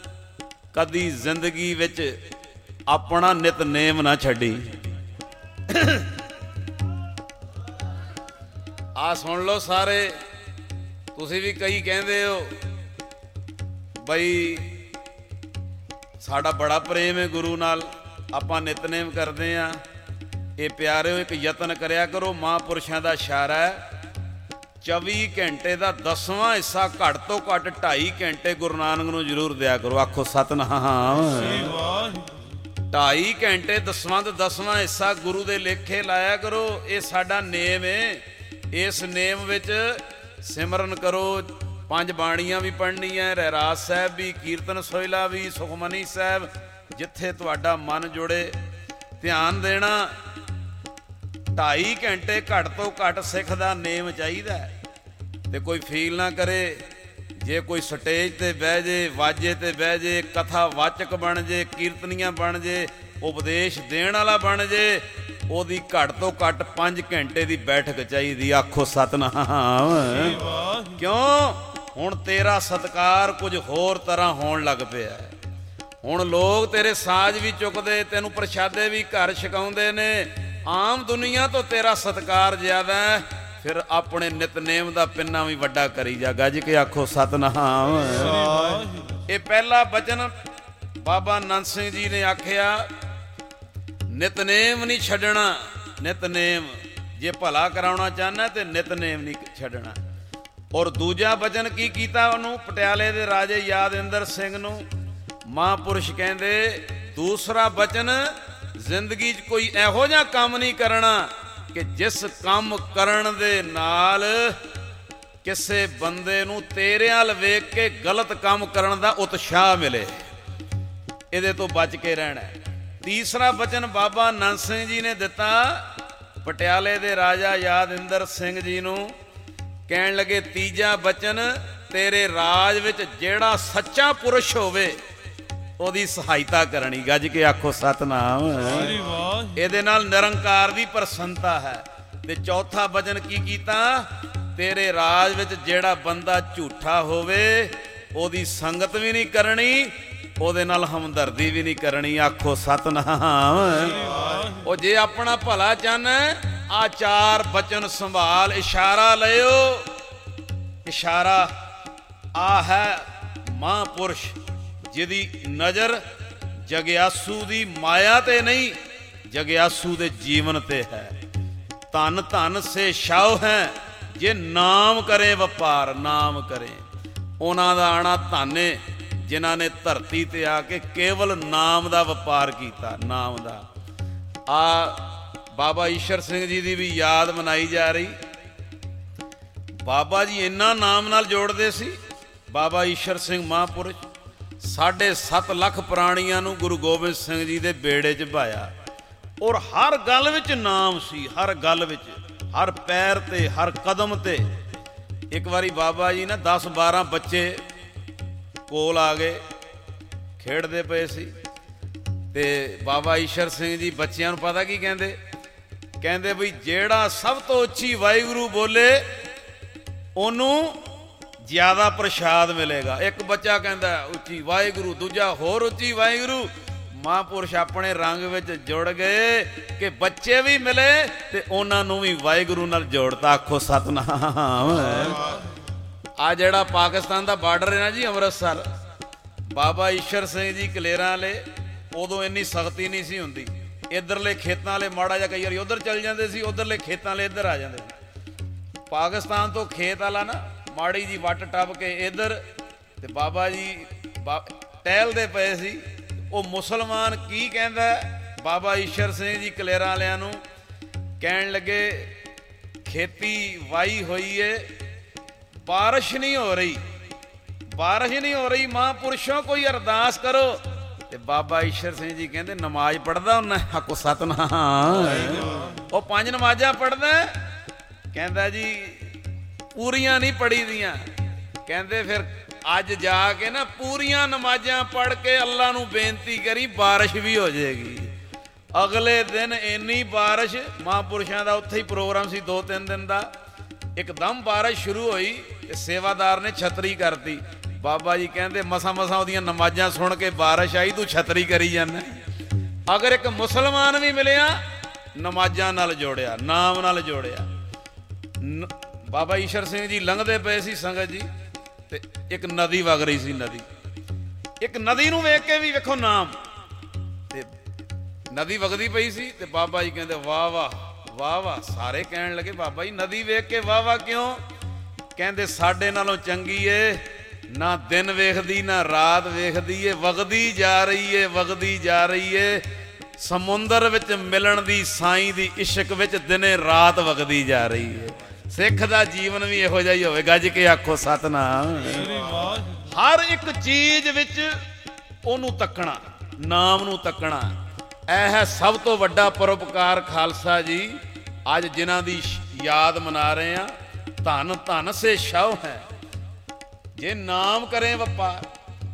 A: ਕਦੀ ਜ਼ਿੰਦਗੀ ਵਿੱਚ ਆਪਣਾ ਨਿਤਨੇਮ ਨਾ ਛੱਡੀ। ਆ ਸੁਣ ਲਓ ਸਾਰੇ। ਤੁਸੀਂ ਵੀ ਕਈ ਕਹਿੰਦੇ ਹੋ ਬਈ ਸਾਡਾ ਬੜਾ ਪ੍ਰੇਮ ਹੈ ਗੁਰੂ ਨਾਲ, ਆਪਾਂ ਨਿਤਨੇਮ ਕਰਦੇ ਹਾਂ। ਇਹ ਪਿਆਰਿਓ ਇੱਕ ਯਤਨ ਕਰਿਆ ਕਰੋ, ਮਹਾਂਪੁਰਸ਼ਾਂ ਦਾ ਇਸ਼ਾਰਾ ਹੈ 24 ਘੰਟੇ ਦਾ 10ਵਾਂ ਹਿੱਸਾ ਘੱਟ ਤੋਂ ਘੱਟ 2.5 ਘੰਟੇ ਗੁਰੂ ਨਾਨਕ ਨੂੰ ਜ਼ਰੂਰ ਦਿਆ ਕਰੋ। ਆਖੋ ਸਤਿਨਾਮ। 2.5 ਘੰਟੇ 10ਵਾਂ ਹਿੱਸਾ ਗੁਰੂ ਦੇ ਲੇਖੇ ਲਾਇਆ ਕਰੋ। ਇਹ ਸਾਡਾ ਨੇਮ ਹੈ। ਇਸ ਨੇਮ ਵਿੱਚ ਸਿਮਰਨ ਕਰੋ, 5 ਬਾਣੀਆਂ ਵੀ ਪੜ੍ਹਨੀਆਂ, ਰਹਿਰਾਸ ਸਾਹਿਬ ਵੀ, ਕੀਰਤਨ ਸੋਹਿਲਾ ਵੀ, ਸੁਖਮਨੀ ਸਾਹਿਬ, ਜਿੱਥੇ ਤੁਹਾਡਾ ਮਨ ਜੁੜੇ ਧਿਆਨ ਦੇਣਾ। 2.5 ਘੰਟੇ ਘੱਟ ਤੋਂ ਘੱਟ ਸਿੱਖ ਦਾ ਨੇਮ ਚਾਹੀਦਾ। ਤੇ ਕੋਈ ਫੀਲ ਨਾ ਕਰੇ ਜੇ ਕੋਈ ਸਟੇਜ ਤੇ ਬਹਿ ਜੇ, ਵਾਜੇ ਤੇ ਬਹਿ ਜੇ, ਕਥਾ ਵਾਚਕ ਬਣ ਜੇ, ਕੀਰਤਨੀਆਂ ਬਣ ਜੇ, ਉਪਦੇਸ਼ ਦੇਣ ਵਾਲਾ ਬਣ ਜੇ, ਉਹਦੀ ਘੱਟ ਤੋਂ ਘੱਟ 5 ਘੰਟੇ ਦੀ ਬੈਠਕ ਚਾਹੀਦੀ। ਆਖੋ ਸਤਿਨਾਮ। ਕਿਉਂ? ਹੁਣ ਤੇਰਾ ਸਤਿਕਾਰ ਕੁਝ ਹੋਰ ਤਰ੍ਹਾਂ ਹੋਣ ਲੱਗ ਪਿਆ। ਹੁਣ ਲੋਕ ਤੇਰੇ ਸਾਜ਼ ਵੀ ਚੁੱਕਦੇ, ਤੈਨੂੰ ਪ੍ਰਸ਼ਾਦੇ ਵੀ ਘਰ ਛਕਾਉਂਦੇ ਨੇ। ਆਮ ਦੁਨੀਆ ਤੋਂ ਤੇਰਾ ਸਤਿਕਾਰ ਜ਼ਿਆਦਾ ਹੈ। ਫਿਰ ਆਪਣੇ ਨਿਤਨੇਮ ਦਾ ਪਿੰਨਾ ਵੀ ਵੱਡਾ ਕਰੀ ਜਾ। ਗੱਜ ਕੇ ਆਖੋ ਸਤਿਨਾਮ। ਇਹ ਪਹਿਲਾ ਬਚਨ ਬਾਬਾ ਨੰਦ ਸਿੰਘ ਜੀ ਨੇ ਆਖਿਆ, ਨਿਤਨੇਮ ਨਹੀਂ ਛੱਡਣਾ। ਨਿਤਨੇਮ ਜੇ ਭਲਾ ਕਰਾਉਣਾ ਚਾਹੁੰਦਾ ਤੇ ਨਿਤਨੇਮ ਨਹੀਂ ਛੱਡਣਾ। ਔਰ ਦੂਜਾ ਬਚਨ ਕੀ ਕੀਤਾ ਉਹਨੂੰ? ਪਟਿਆਲੇ ਦੇ ਰਾਜੇ ਯਾਦਵਿੰਦਰ ਸਿੰਘ ਨੂੰ ਮਹਾਂਪੁਰਸ਼ ਕਹਿੰਦੇ, ਦੂਸਰਾ ਬਚਨ, ਜ਼ਿੰਦਗੀ 'ਚ ਕੋਈ ਇਹੋ ਜਿਹਾ ਕੰਮ ਨਹੀਂ ਕਰਨਾ ਕਿ ਜਿਸ ਕੰਮ ਕਰਨ ਦੇ ਨਾਲ ਕਿਸੇ ਬੰਦੇ ਨੂੰ ਤੇਰੇ ਵੱਲ ਵੇਖ ਕੇ ਗਲਤ ਕੰਮ ਕਰਨ ਦਾ ਉਤਸ਼ਾਹ ਮਿਲੇ। ਇਹਦੇ ਤੋਂ ਬਚ ਕੇ ਰਹਿਣਾ। ਤੀਸਰਾ ਬਚਨ ਬਾਬਾ ਨੰਦ ਸਿੰਘ ਜੀ ਨੇ ਦਿੱਤਾ ਪਟਿਆਲੇ ਦੇ ਰਾਜਾ ਯਾਦਵਿੰਦਰ ਸਿੰਘ ਜੀ ਨੂੰ। ਕਹਿਣ ਲੱਗੇ, ਤੀਜਾ ਬਚਨ, ਤੇਰੇ ਰਾਜ ਵਿੱਚ ਜਿਹੜਾ ਸੱਚਾ ਪੁਰਸ਼ ਹੋਵੇ ਉਹਦੀ ਸਹਾਇਤਾ ਕਰਨੀ। ਗੱਜ ਕੇ ਆਖੋ ਸਤਿਨਾਮ। ਇਹਦੇ ਨਾਲ ਨਿਰੰਕਾਰ ਦੀ ਪ੍ਰਸੰਨਤਾ ਹੈ। ਤੇ ਚੌਥਾ ਬਚਨ ਕੀ ਕੀਤਾ? ਤੇਰੇ ਰਾਜ ਵਿੱਚ ਜਿਹੜਾ ਬੰਦਾ ਝੂਠਾ ਹੋਵੇ ਉਹਦੀ ਸੰਗਤ ਵੀ ਨਹੀਂ ਕਰਨੀ, ਉਹਦੇ ਨਾਲ ਹਮਦਰਦੀ ਵੀ ਨਹੀਂ ਕਰਨੀ। ਆਖੋ ਸਤਿਨਾਮ। ਉਹ ਜੇ ਆਪਣਾ ਭਲਾ ਚਾਹਨਾ, ਆ 4 ਬਚਨ ਸੰਭਾਲ। ਇਸ਼ਾਰਾ ਲਿਓ। ਇਸ਼ਾਰਾ ਆ ਹੈ ਮਹਾਂਪੁਰਸ਼ ਜਿਹਦੀ ਨਜ਼ਰ ਜਗਿਆਸੂ ਦੀ ਮਾਇਆ ਤੇ ਨਹੀਂ, ਜਗਿਆਸੂ ਦੇ ਜੀਵਨ ਤੇ ਹੈ। ਧਨ ਧਨ ਸੇ ਸ਼ਾਉ ਹੈ ਜੇ ਨਾਮ ਕਰੇ ਵਪਾਰ। ਨਾਮ ਕਰੇ। ਉਹਨਾਂ ਦਾ ਆਣਾ ਧਾਨੇ ਜਿਨ੍ਹਾਂ ਨੇ ਧਰਤੀ ਤੇ ਆ ਕੇ ਕੇਵਲ ਨਾਮ ਦਾ ਵਪਾਰ ਕੀਤਾ। ਨਾਮ ਦਾ। ਆ ਬਾਬਾ ਈਸ਼ਰ ਸਿੰਘ ਜੀ ਦੀ ਵੀ ਯਾਦ ਮਨਾਈ ਜਾ ਰਹੀ। ਬਾਬਾ ਜੀ ਇੰਨਾ ਨਾਮ ਨਾਲ ਜੋੜਦੇ ਸੀ। ਬਾਬਾ ਈਸ਼ਰ ਸਿੰਘ ਮਹਾਂਪੁਰਸ਼ 7.5 ਲੱਖ ਪ੍ਰਾਣੀਆਂ ਨੂੰ ਗੁਰੂ ਗੋਬਿੰਦ ਸਿੰਘ ਜੀ ਦੇ ਬੇੜੇ 'ਚ ਭਾਇਆ। ਔਰ ਹਰ ਗੱਲ ਵਿੱਚ ਨਾਮ ਸੀ। ਹਰ ਗੱਲ ਵਿੱਚ, ਹਰ ਪੈਰ ਤੇ, ਹਰ ਕਦਮ ਤੇ। ਇੱਕ ਵਾਰੀ ਬਾਬਾ ਜੀ ਨਾ 10-12 ਬੱਚੇ ਕੋਲ ਆ ਗਏ, ਖੇਡਦੇ ਪਏ ਸੀ। ਤੇ ਬਾਬਾ ਈਸ਼ਰ ਸਿੰਘ ਜੀ ਬੱਚਿਆਂ ਨੂੰ ਪਤਾ ਕੀ ਕਹਿੰਦੇ? ਕਹਿੰਦੇ ਬਈ ਜਿਹੜਾ ਸਭ ਤੋਂ ਉੱਚੀ ਵਾਹਿਗੁਰੂ ਬੋਲੇ ਉਹਨੂੰ ਜ਼ਿਆਦਾ ਪ੍ਰਸ਼ਾਦ ਮਿਲੇਗਾ। ਇੱਕ ਬੱਚਾ ਕਹਿੰਦਾ ਉੱਚੀ ਵਾਹਿਗੁਰੂ, ਦੂਜਾ ਹੋਰ ਉੱਚੀ ਵਾਹਿਗੁਰੂ। ਮਹਾਂਪੁਰਸ਼ ਆਪਣੇ ਰੰਗ ਵਿੱਚ ਜੁੜ ਗਏ ਕਿ ਬੱਚੇ ਵੀ ਮਿਲੇ ਤੇ ਉਹਨਾਂ ਨੂੰ ਵੀ ਵਾਹਿਗੁਰੂ ਨਾਲ ਜੋੜਤਾ। ਆਖੋ ਸਤਿਨਾਮ। ਆ ਜਿਹੜਾ ਪਾਕਿਸਤਾਨ ਦਾ ਬਾਰਡਰ ਹੈ ਨਾ ਜੀ, ਅੰਮ੍ਰਿਤਸਰ, ਬਾਬਾ ਈਸ਼ਰ ਸਿੰਘ ਜੀ ਕਲੇਰਾਂ ਵਾਲੇ, ਉਦੋਂ ਇੰਨੀ ਸਖਤੀ ਨਹੀਂ ਸੀ ਹੁੰਦੀ। ਇੱਧਰਲੇ ਖੇਤਾਂ ਵਾਲੇ ਮਾੜਾ ਜਿਹਾ ਕਈ ਵਾਰੀ ਉੱਧਰ ਚੱਲ ਜਾਂਦੇ ਸੀ, ਉੱਧਰਲੇ ਖੇਤਾਂ ਵਾਲੇ ਇੱਧਰ ਆ ਜਾਂਦੇ ਸੀ। ਪਾਕਿਸਤਾਨ ਤੋਂ ਖੇਤ ਵਾਲਾ ਨਾ ਮਾੜੀ ਜੀ ਵੱਟ ਟੱਪ ਕੇ ਇੱਧਰ, ਤੇ ਬਾਬਾ ਜੀ ਟਹਿਲਦੇ ਪਏ ਸੀ। ਉਹ ਮੁਸਲਮਾਨ ਕੀ ਕਹਿੰਦਾ ਬਾਬਾ ਈਸ਼ਰ ਸਿੰਘ ਜੀ ਕਲੇਰਾਂ ਵਾਲਿਆਂ ਨੂੰ? ਕਹਿਣ ਲੱਗੇ, ਖੇਤੀ ਵਾਹੀ ਹੋਈ ਏ, ਬਾਰਿਸ਼ ਨਹੀਂ ਹੋ ਰਹੀ, ਬਾਰਿਸ਼ ਨਹੀਂ ਹੋ ਰਹੀ, ਮਹਾਂਪੁਰਸ਼ੋਂ ਕੋਈ ਅਰਦਾਸ ਕਰੋ। ਤੇ ਬਾਬਾ ਈਸ਼ਰ ਸਿੰਘ ਜੀ ਕਹਿੰਦੇ, ਨਮਾਜ਼ ਪੜ੍ਹਦਾ ਹੁੰਦਾ? ਆਖੋ ਸਤਿਨਾਮ। ਉਹ 5 ਨਮਾਜ਼ਾਂ ਪੜ੍ਹਦਾ? ਕਹਿੰਦਾ ਜੀ ਪੂਰੀਆਂ ਨਹੀਂ ਪੜ੍ਹੀ ਦੀਆਂ। ਕਹਿੰਦੇ ਫਿਰ ਅੱਜ ਜਾ ਕੇ ਨਾ ਪੂਰੀਆਂ ਨਮਾਜ਼ਾਂ ਪੜ੍ਹ ਕੇ ਅੱਲਾ ਨੂੰ ਬੇਨਤੀ ਕਰੀ, ਬਾਰਿਸ਼ ਵੀ ਹੋ ਜਾਏਗੀ। ਅਗਲੇ ਦਿਨ ਇੰਨੀ ਬਾਰਿਸ਼, ਮਹਾਂਪੁਰਸ਼ਾਂ ਦਾ ਉੱਥੇ ਹੀ ਪ੍ਰੋਗਰਾਮ ਸੀ 2-3 ਦਿਨ ਦਾ। ਇੱਕਦਮ ਬਾਰਿਸ਼ ਸ਼ੁਰੂ ਹੋਈ ਤੇ ਸੇਵਾਦਾਰ ਨੇ ਛਤਰੀ ਕਰਤੀ। ਬਾਬਾ ਜੀ ਕਹਿੰਦੇ, ਮਸਾਂ ਮਸਾਂ ਉਹਦੀਆਂ ਨਮਾਜ਼ਾਂ ਸੁਣ ਕੇ ਬਾਰਿਸ਼ ਆਈ, ਤੂੰ ਛਤਰੀ ਕਰੀ ਜਾਂਦਾ। ਅਗਰ ਇੱਕ ਮੁਸਲਮਾਨ ਵੀ ਮਿਲਿਆ ਨਮਾਜ਼ਾਂ ਨਾਲ ਜੋੜਿਆ, ਨਾਮ ਨਾਲ ਜੋੜਿਆ। ਬਾਬਾ ਈਸ਼ਰ ਸਿੰਘ ਜੀ ਲੰਘਦੇ ਪਏ ਸੀ ਸੰਗਤ ਜੀ, ਤੇ ਇੱਕ ਨਦੀ ਵਗ ਰਹੀ ਸੀ। ਇੱਕ ਨਦੀ ਨੂੰ ਵੇਖ ਕੇ ਵੀ ਵੇਖੋ ਨਾਮ, ਤੇ ਨਦੀ ਵਗਦੀ ਪਈ ਸੀ ਤੇ ਬਾਬਾ ਜੀ ਕਹਿੰਦੇ ਵਾਹ ਵਾਹ ਵਾਹ ਵਾਹ। ਸਾਰੇ ਕਹਿਣ ਲੱਗੇ ਬਾਬਾ ਜੀ ਨਦੀ ਵੇਖ ਕੇ ਵਾਹ ਵਾਹ ਕਿਉਂ? ਕਹਿੰਦੇ ਸਾਡੇ ਨਾਲੋਂ ਚੰਗੀ ਏ, ਨਾ ਦਿਨ ਵੇਖਦੀ ਨਾ ਰਾਤ ਵੇਖਦੀ ਏ, ਵਗਦੀ ਜਾ ਰਹੀ ਏ, ਵਗਦੀ ਜਾ ਰਹੀ ਏ। ਸਮੁੰਦਰ ਵਿੱਚ ਮਿਲਣ ਦੀ ਸਾਈਂ ਦੀ ਇਸ਼ਕ ਵਿੱਚ ਦਿਨੇ ਰਾਤ ਵਗਦੀ ਜਾ ਰਹੀ ਏ। ਸਿੱਖ ਦਾ ਜੀਵਨ ਵੀ ਇਹੋ ਜਿਹਾ ਹੀ ਹੋਵੇ। ਗੱਜ ਕੇ ਆਖੋ ਸਤਨਾਮ। ਹਰ ਇੱਕ ਚੀਜ਼ ਵਿੱਚ ਉਹਨੂੰ ਤੱਕਣਾ, ਨਾਮ ਨੂੰ ਤੱਕਣਾ। ਇਹ ਹੈ ਸਭ ਤੋਂ ਵੱਡਾ ਪਰਉਪਕਾਰ ਖਾਲਸਾ ਜੀ। ਅੱਜ ਜਿਨ੍ਹਾਂ ਦੀ ਯਾਦ ਮਨਾ ਰਹੇ ਆ, ਧੰਨ ਧੰਨ ਸੇ ਸ਼ਉ ਹੈ ਜੇ ਨਾਮ ਕਰੇ ਵਪਾਰ।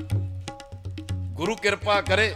A: ਗੁਰੂ ਕਿਰਪਾ ਕਰੇ।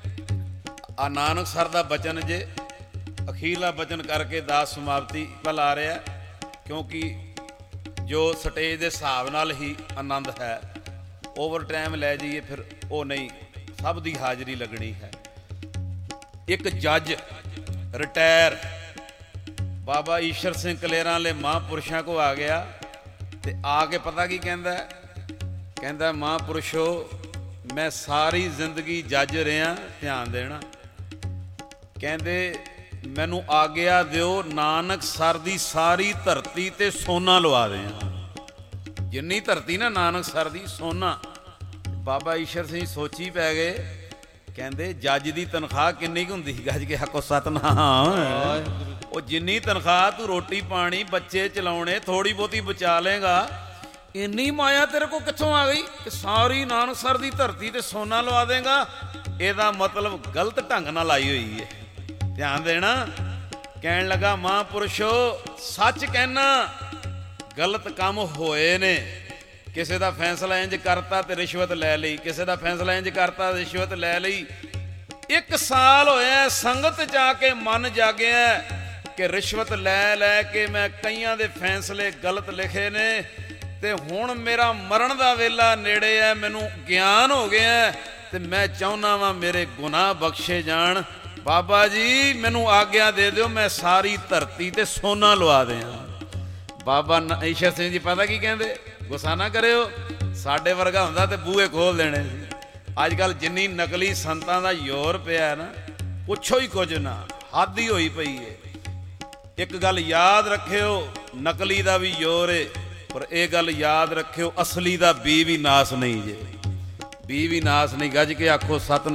A: ਆ ਨਾਨਕ ਸਰ ਦਾ ਬਚਨ ਜੇ ਅਖੀਰਲਾ ਬਚਨ ਕਰਕੇ ਦਾਸ ਸਮਾਪਤੀ ਵੱਲ ਆ ਰਿਹਾ, ਕਿਉਂਕਿ ਜੋ ਸਟੇਜ ਦੇ ਹਿਸਾਬ ਨਾਲ ਹੀ ਆਨੰਦ ਹੈ। ਓਵਰ ਟਾਈਮ ਲੈ ਜਾਈਏ ਫਿਰ ਉਹ ਨਹੀਂ, ਸਭ ਦੀ ਹਾਜ਼ਰੀ ਲੱਗਣੀ ਹੈ। ਇੱਕ ਜੱਜ ਰਿਟਾਇਰ ਬਾਬਾ ਈਸ਼ਰ ਸਿੰਘ ਕਲੇਰਾਂ ਵਾਲੇ ਮਹਾਂਪੁਰਸ਼ਾਂ ਕੋ ਆ ਗਿਆ, ਤੇ ਆ ਕੇ ਪਤਾ ਕੀ ਕਹਿੰਦਾ? ਕਹਿੰਦਾ ਮਹਾਂਪੁਰਸ਼ੋ ਮੈਂ ਸਾਰੀ ਜ਼ਿੰਦਗੀ ਜੱਜ ਰਿਹਾ, ਧਿਆਨ ਦੇਣਾ। ਕਹਿੰਦੇ ਮੈਨੂੰ ਆਗਿਆ ਦਿਓ ਨਾਨਕ ਸਰ ਦੀ ਸਾਰੀ ਧਰਤੀ ਤੇ ਸੋਨਾ ਲਵਾ ਦਿਆਂ। ਜਿੰਨੀ ਧਰਤੀ ਨਾ ਨਾਨਕ ਸਰ ਦੀ ਸੋਨਾ। ਬਾਬਾ ਈਸ਼ਰ ਸਿੰਘ ਸੋਚੀ ਪੈ ਗਏ, ਕਹਿੰਦੇ ਜੱਜ ਦੀ ਤਨਖਾਹ ਕਿੰਨੀ ਕੁ ਹੁੰਦੀ? ਗੱਜ ਕੇ ਆਖੋ ਸਤਨਾਮ। ਉਹ ਜਿੰਨੀ ਤਨਖਾਹ ਤੂੰ ਰੋਟੀ ਪਾਣੀ ਬੱਚੇ ਚਲਾਉਣੇ ਥੋੜੀ ਬਹੁਤੀ ਬਚਾ ਲੇਗਾ, ਇੰਨੀ ਮਾਇਆ ਤੇਰੇ ਕੋਲ ਕਿੱਥੋਂ ਆ ਗਈ ਕਿ ਸਾਰੀ ਨਾਨਕ ਸਰ ਦੀ ਧਰਤੀ ਤੇ ਸੋਨਾ ਲਵਾ ਦੇਗਾ? ਇਹਦਾ ਮਤਲਬ ਗਲਤ ਢੰਗ ਨਾਲ ਆਈ ਹੋਈ ਹੈ। ਧਿਆਨ ਦੇਣਾ। ਕਹਿਣ ਲੱਗਾ ਮਹਾਂਪੁਰਸ਼ੋ ਸੱਚ ਕਹਿਣਾ, ਗਲਤ ਕੰਮ ਹੋਏ ਨੇ। ਕਿਸੇ ਦਾ ਫੈਸਲਾ ਇੰਜ ਕਰਤਾ ਤੇ ਰਿਸ਼ਵਤ ਲੈ ਲਈ, ਕਿਸੇ ਦਾ ਫੈਸਲਾ ਇੰਜ ਕਰਤਾ ਰਿਸ਼ਵਤ ਲੈ ਲਈ। 1 ਸਾਲ ਹੋਇਆ ਸੰਗਤ ਚ ਆ ਕੇ ਮਨ ਜਾਗਿਆ ਕਿ ਰਿਸ਼ਵਤ ਲੈ ਲੈ ਕੇ ਮੈਂ ਕਈਆਂ ਦੇ ਫੈਸਲੇ ਗਲਤ ਲਿਖੇ ਨੇ, ਤੇ ਹੁਣ ਮੇਰਾ ਮਰਨ ਦਾ ਵੇਲਾ ਨੇੜੇ ਹੈ, ਮੈਨੂੰ ਗਿਆਨ ਹੋ ਗਿਆ ਤੇ ਮੈਂ ਚਾਹੁੰਦਾ ਵਾਂ ਮੇਰੇ ਗੁਨਾਹ ਬਖਸ਼ੇ ਜਾਣ। ਬਾਬਾ ਜੀ ਮੈਨੂੰ ਆਗਿਆ ਦੇ ਦਿਓ, ਮੈਂ ਸਾਰੀ ਧਰਤੀ ਤੇ ਸੋਨਾ ਲਵਾ ਦਿਆਂ। ਬਾਬਾ ਈਸ਼ਰ ਸਿੰਘ ਜੀ ਪਤਾ ਕੀ ਕਹਿੰਦੇ? ਗੁੱਸਾ ਨਾ ਕਰਿਓ, ਸਾਡੇ ਵਰਗਾ ਹੁੰਦਾ ਤੇ ਬੂਹੇ ਖੋਲ ਦੇਣੇ ਸੀ। ਅੱਜ ਕੱਲ੍ਹ ਜਿੰਨੀ ਨਕਲੀ ਸੰਤਾਂ ਦਾ ਜ਼ੋਰ ਪਿਆ ਨਾ, ਪੁੱਛੋ ਹੀ ਕੁਝ ਨਾ, ਹੱਦ ਹੀ ਹੋਈ ਪਈ ਏ। ਇੱਕ ਗੱਲ ਯਾਦ ਰੱਖਿਓ, ਨਕਲੀ ਦਾ ਵੀ ਜ਼ੋਰ ਏ, ਪਰ ਇਹ ਗੱਲ ਯਾਦ ਰੱਖਿਓ ਅਸਲੀ ਦਾ ਬੀ ਵੀ ਨਾਸ ਨਹੀਂ ਜੇ, ਬੀ ਵੀ ਨਾਸ ਨਹੀਂ। ਗੱਜ ਕੇ ਆਖੋ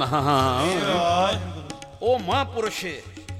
A: ਸਤਨਾਮ। ਉਹ ਮਹਾਂਪੁਰਸ਼ ਏ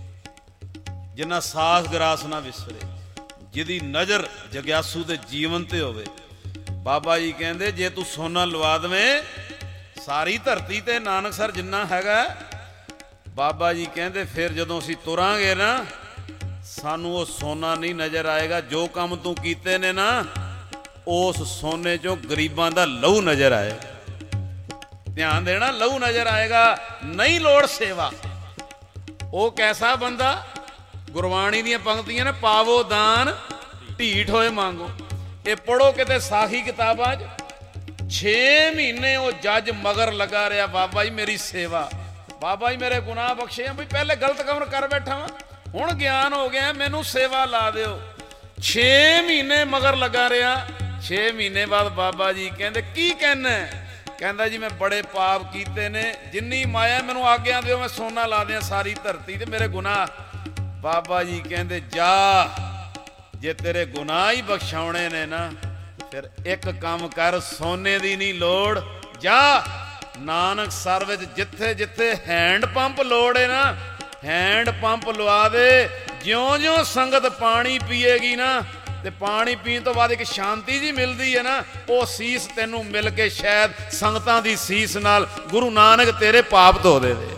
A: ਜਿੰਨਾ ਸਾਸ ਗਰਾਸ ਨਾ ਵਿਸਰੇ, ਜਿਹਦੀ ਨਜ਼ਰ ਜਗਿਆਸੂ ਦੇ ਜੀਵਨ ਤੇ ਹੋਵੇ। ਬਾਬਾ ਜੀ ਕਹਿੰਦੇ ਜੇ ਤੂੰ ਸੋਨਾ ਲਵਾ ਦੇਵੇਂ ਸਾਰੀ ਧਰਤੀ ਤੇ ਨਾਨਕ ਸਰ ਜਿੰਨਾ ਹੈਗਾ, ਬਾਬਾ ਜੀ ਕਹਿੰਦੇ ਫਿਰ ਜਦੋਂ ਅਸੀਂ ਤੁਰਾਂਗੇ ਨਾ, ਸਾਨੂੰ ਉਹ ਸੋਨਾ ਨਹੀਂ ਨਜ਼ਰ ਆਏਗਾ। ਜੋ ਕੰਮ ਤੂੰ ਕੀਤੇ ਨੇ ਨਾ, ਉਸ ਸੋਨੇ ਚੋਂ ਗਰੀਬਾਂ ਦਾ ਲਹੂ ਨਜ਼ਰ ਆਏਗਾ। ਧਿਆਨ ਦੇਣਾ, ਲਹੂ ਨਜ਼ਰ ਆਏਗਾ। ਨਹੀਂ ਲੋੜ ਸੇਵਾ। ਉਹ ਕੈਸਾ ਬੰਦਾ? ਗੁਰਬਾਣੀ ਦੀਆਂ ਪੰਕਤੀਆਂ ਨੇ, ਪਾਵੋ ਦਾਨ ਢੀਠ ਹੋਏ ਮੰਗੋ। ਇਹ ਪੜੋ ਕਿਤੇ ਸਾਖੀ ਕਿਤਾਬਾਂ 'ਚ। 6 ਮਹੀਨੇ ਉਹ ਜੱਜ ਮਗਰ ਲੱਗਾ ਰਿਹਾ, ਬਾਬਾ ਜੀ ਮੇਰੀ ਸੇਵਾ, ਬਾਬਾ ਜੀ ਮੇਰੇ ਗੁਨਾਹ ਬਖਸ਼ੇ। ਬਈ ਪਹਿਲੇ ਗਲਤ ਕੰਮ ਕਰ ਬੈਠਾ ਵਾਂ, ਹੁਣ ਗਿਆਨ ਹੋ ਗਿਆ, ਮੈਨੂੰ ਸੇਵਾ ਲਾ ਦਿਓ। 6 ਮਹੀਨੇ ਮਗਰ ਲੱਗਾ ਰਿਹਾ। 6 ਮਹੀਨੇ ਬਾਅਦ ਬਾਬਾ ਜੀ ਕਹਿੰਦੇ ਕੀ ਕਹਿਣਾ? ਕਹਿੰਦਾ ਜੀ ਮੈਂ ਬੜੇ ਪਾਪ ਕੀਤੇ ਨੇ, ਜਿੰਨੀ ਮਾਇਆ ਮੈਨੂੰ ਆਗਿਆ ਦਿਓ ਮੈਂ ਸੋਨਾ ਲਾ ਦਿਆਂ ਸਾਰੀ ਧਰਤੀ ਤੇ ਮੇਰੇ ਗੁਨਾਹ। ਬਾਬਾ ਜੀ ਕਹਿੰਦੇ ਜਾ, ਜੇ ਤੇਰੇ ਗੁਨਾਹ ਹੀ ਬਖਸ਼ਾਉਣੇ ਨੇ ਨਾ, ਫਿਰ ਇੱਕ ਕੰਮ ਕਰ, ਸੋਨੇ ਦੀ ਨਹੀਂ ਲੋੜ, ਜਾ ਨਾਨਕ ਸਰ ਵਿੱਚ ਜਿੱਥੇ ਜਿੱਥੇ ਹੈਂਡ ਪੰਪ ਲੋੜ ਹੈ ਨਾ, ਹੈਂਡ ਪੰਪ ਲਵਾ ਦੇ। ਜਿਉਂ-ਜਿਉਂ ਸੰਗਤ ਪਾਣੀ ਪੀਏਗੀ ਨਾ, ਤੇ ਪਾਣੀ ਪੀਣ ਤੋਂ ਬਾਅਦ ਇੱਕ ਸ਼ਾਂਤੀ ਜੀ ਮਿਲਦੀ ਹੈ ਨਾ, ਉਹ ਸੀਸ ਤੈਨੂੰ ਮਿਲ ਕੇ ਸ਼ਾਇਦ ਸੰਗਤਾਂ ਦੀ ਸੀਸ ਨਾਲ ਗੁਰੂ ਨਾਨਕ ਤੇਰੇ ਪਾਪ ਧੋ ਦੇਵੇ।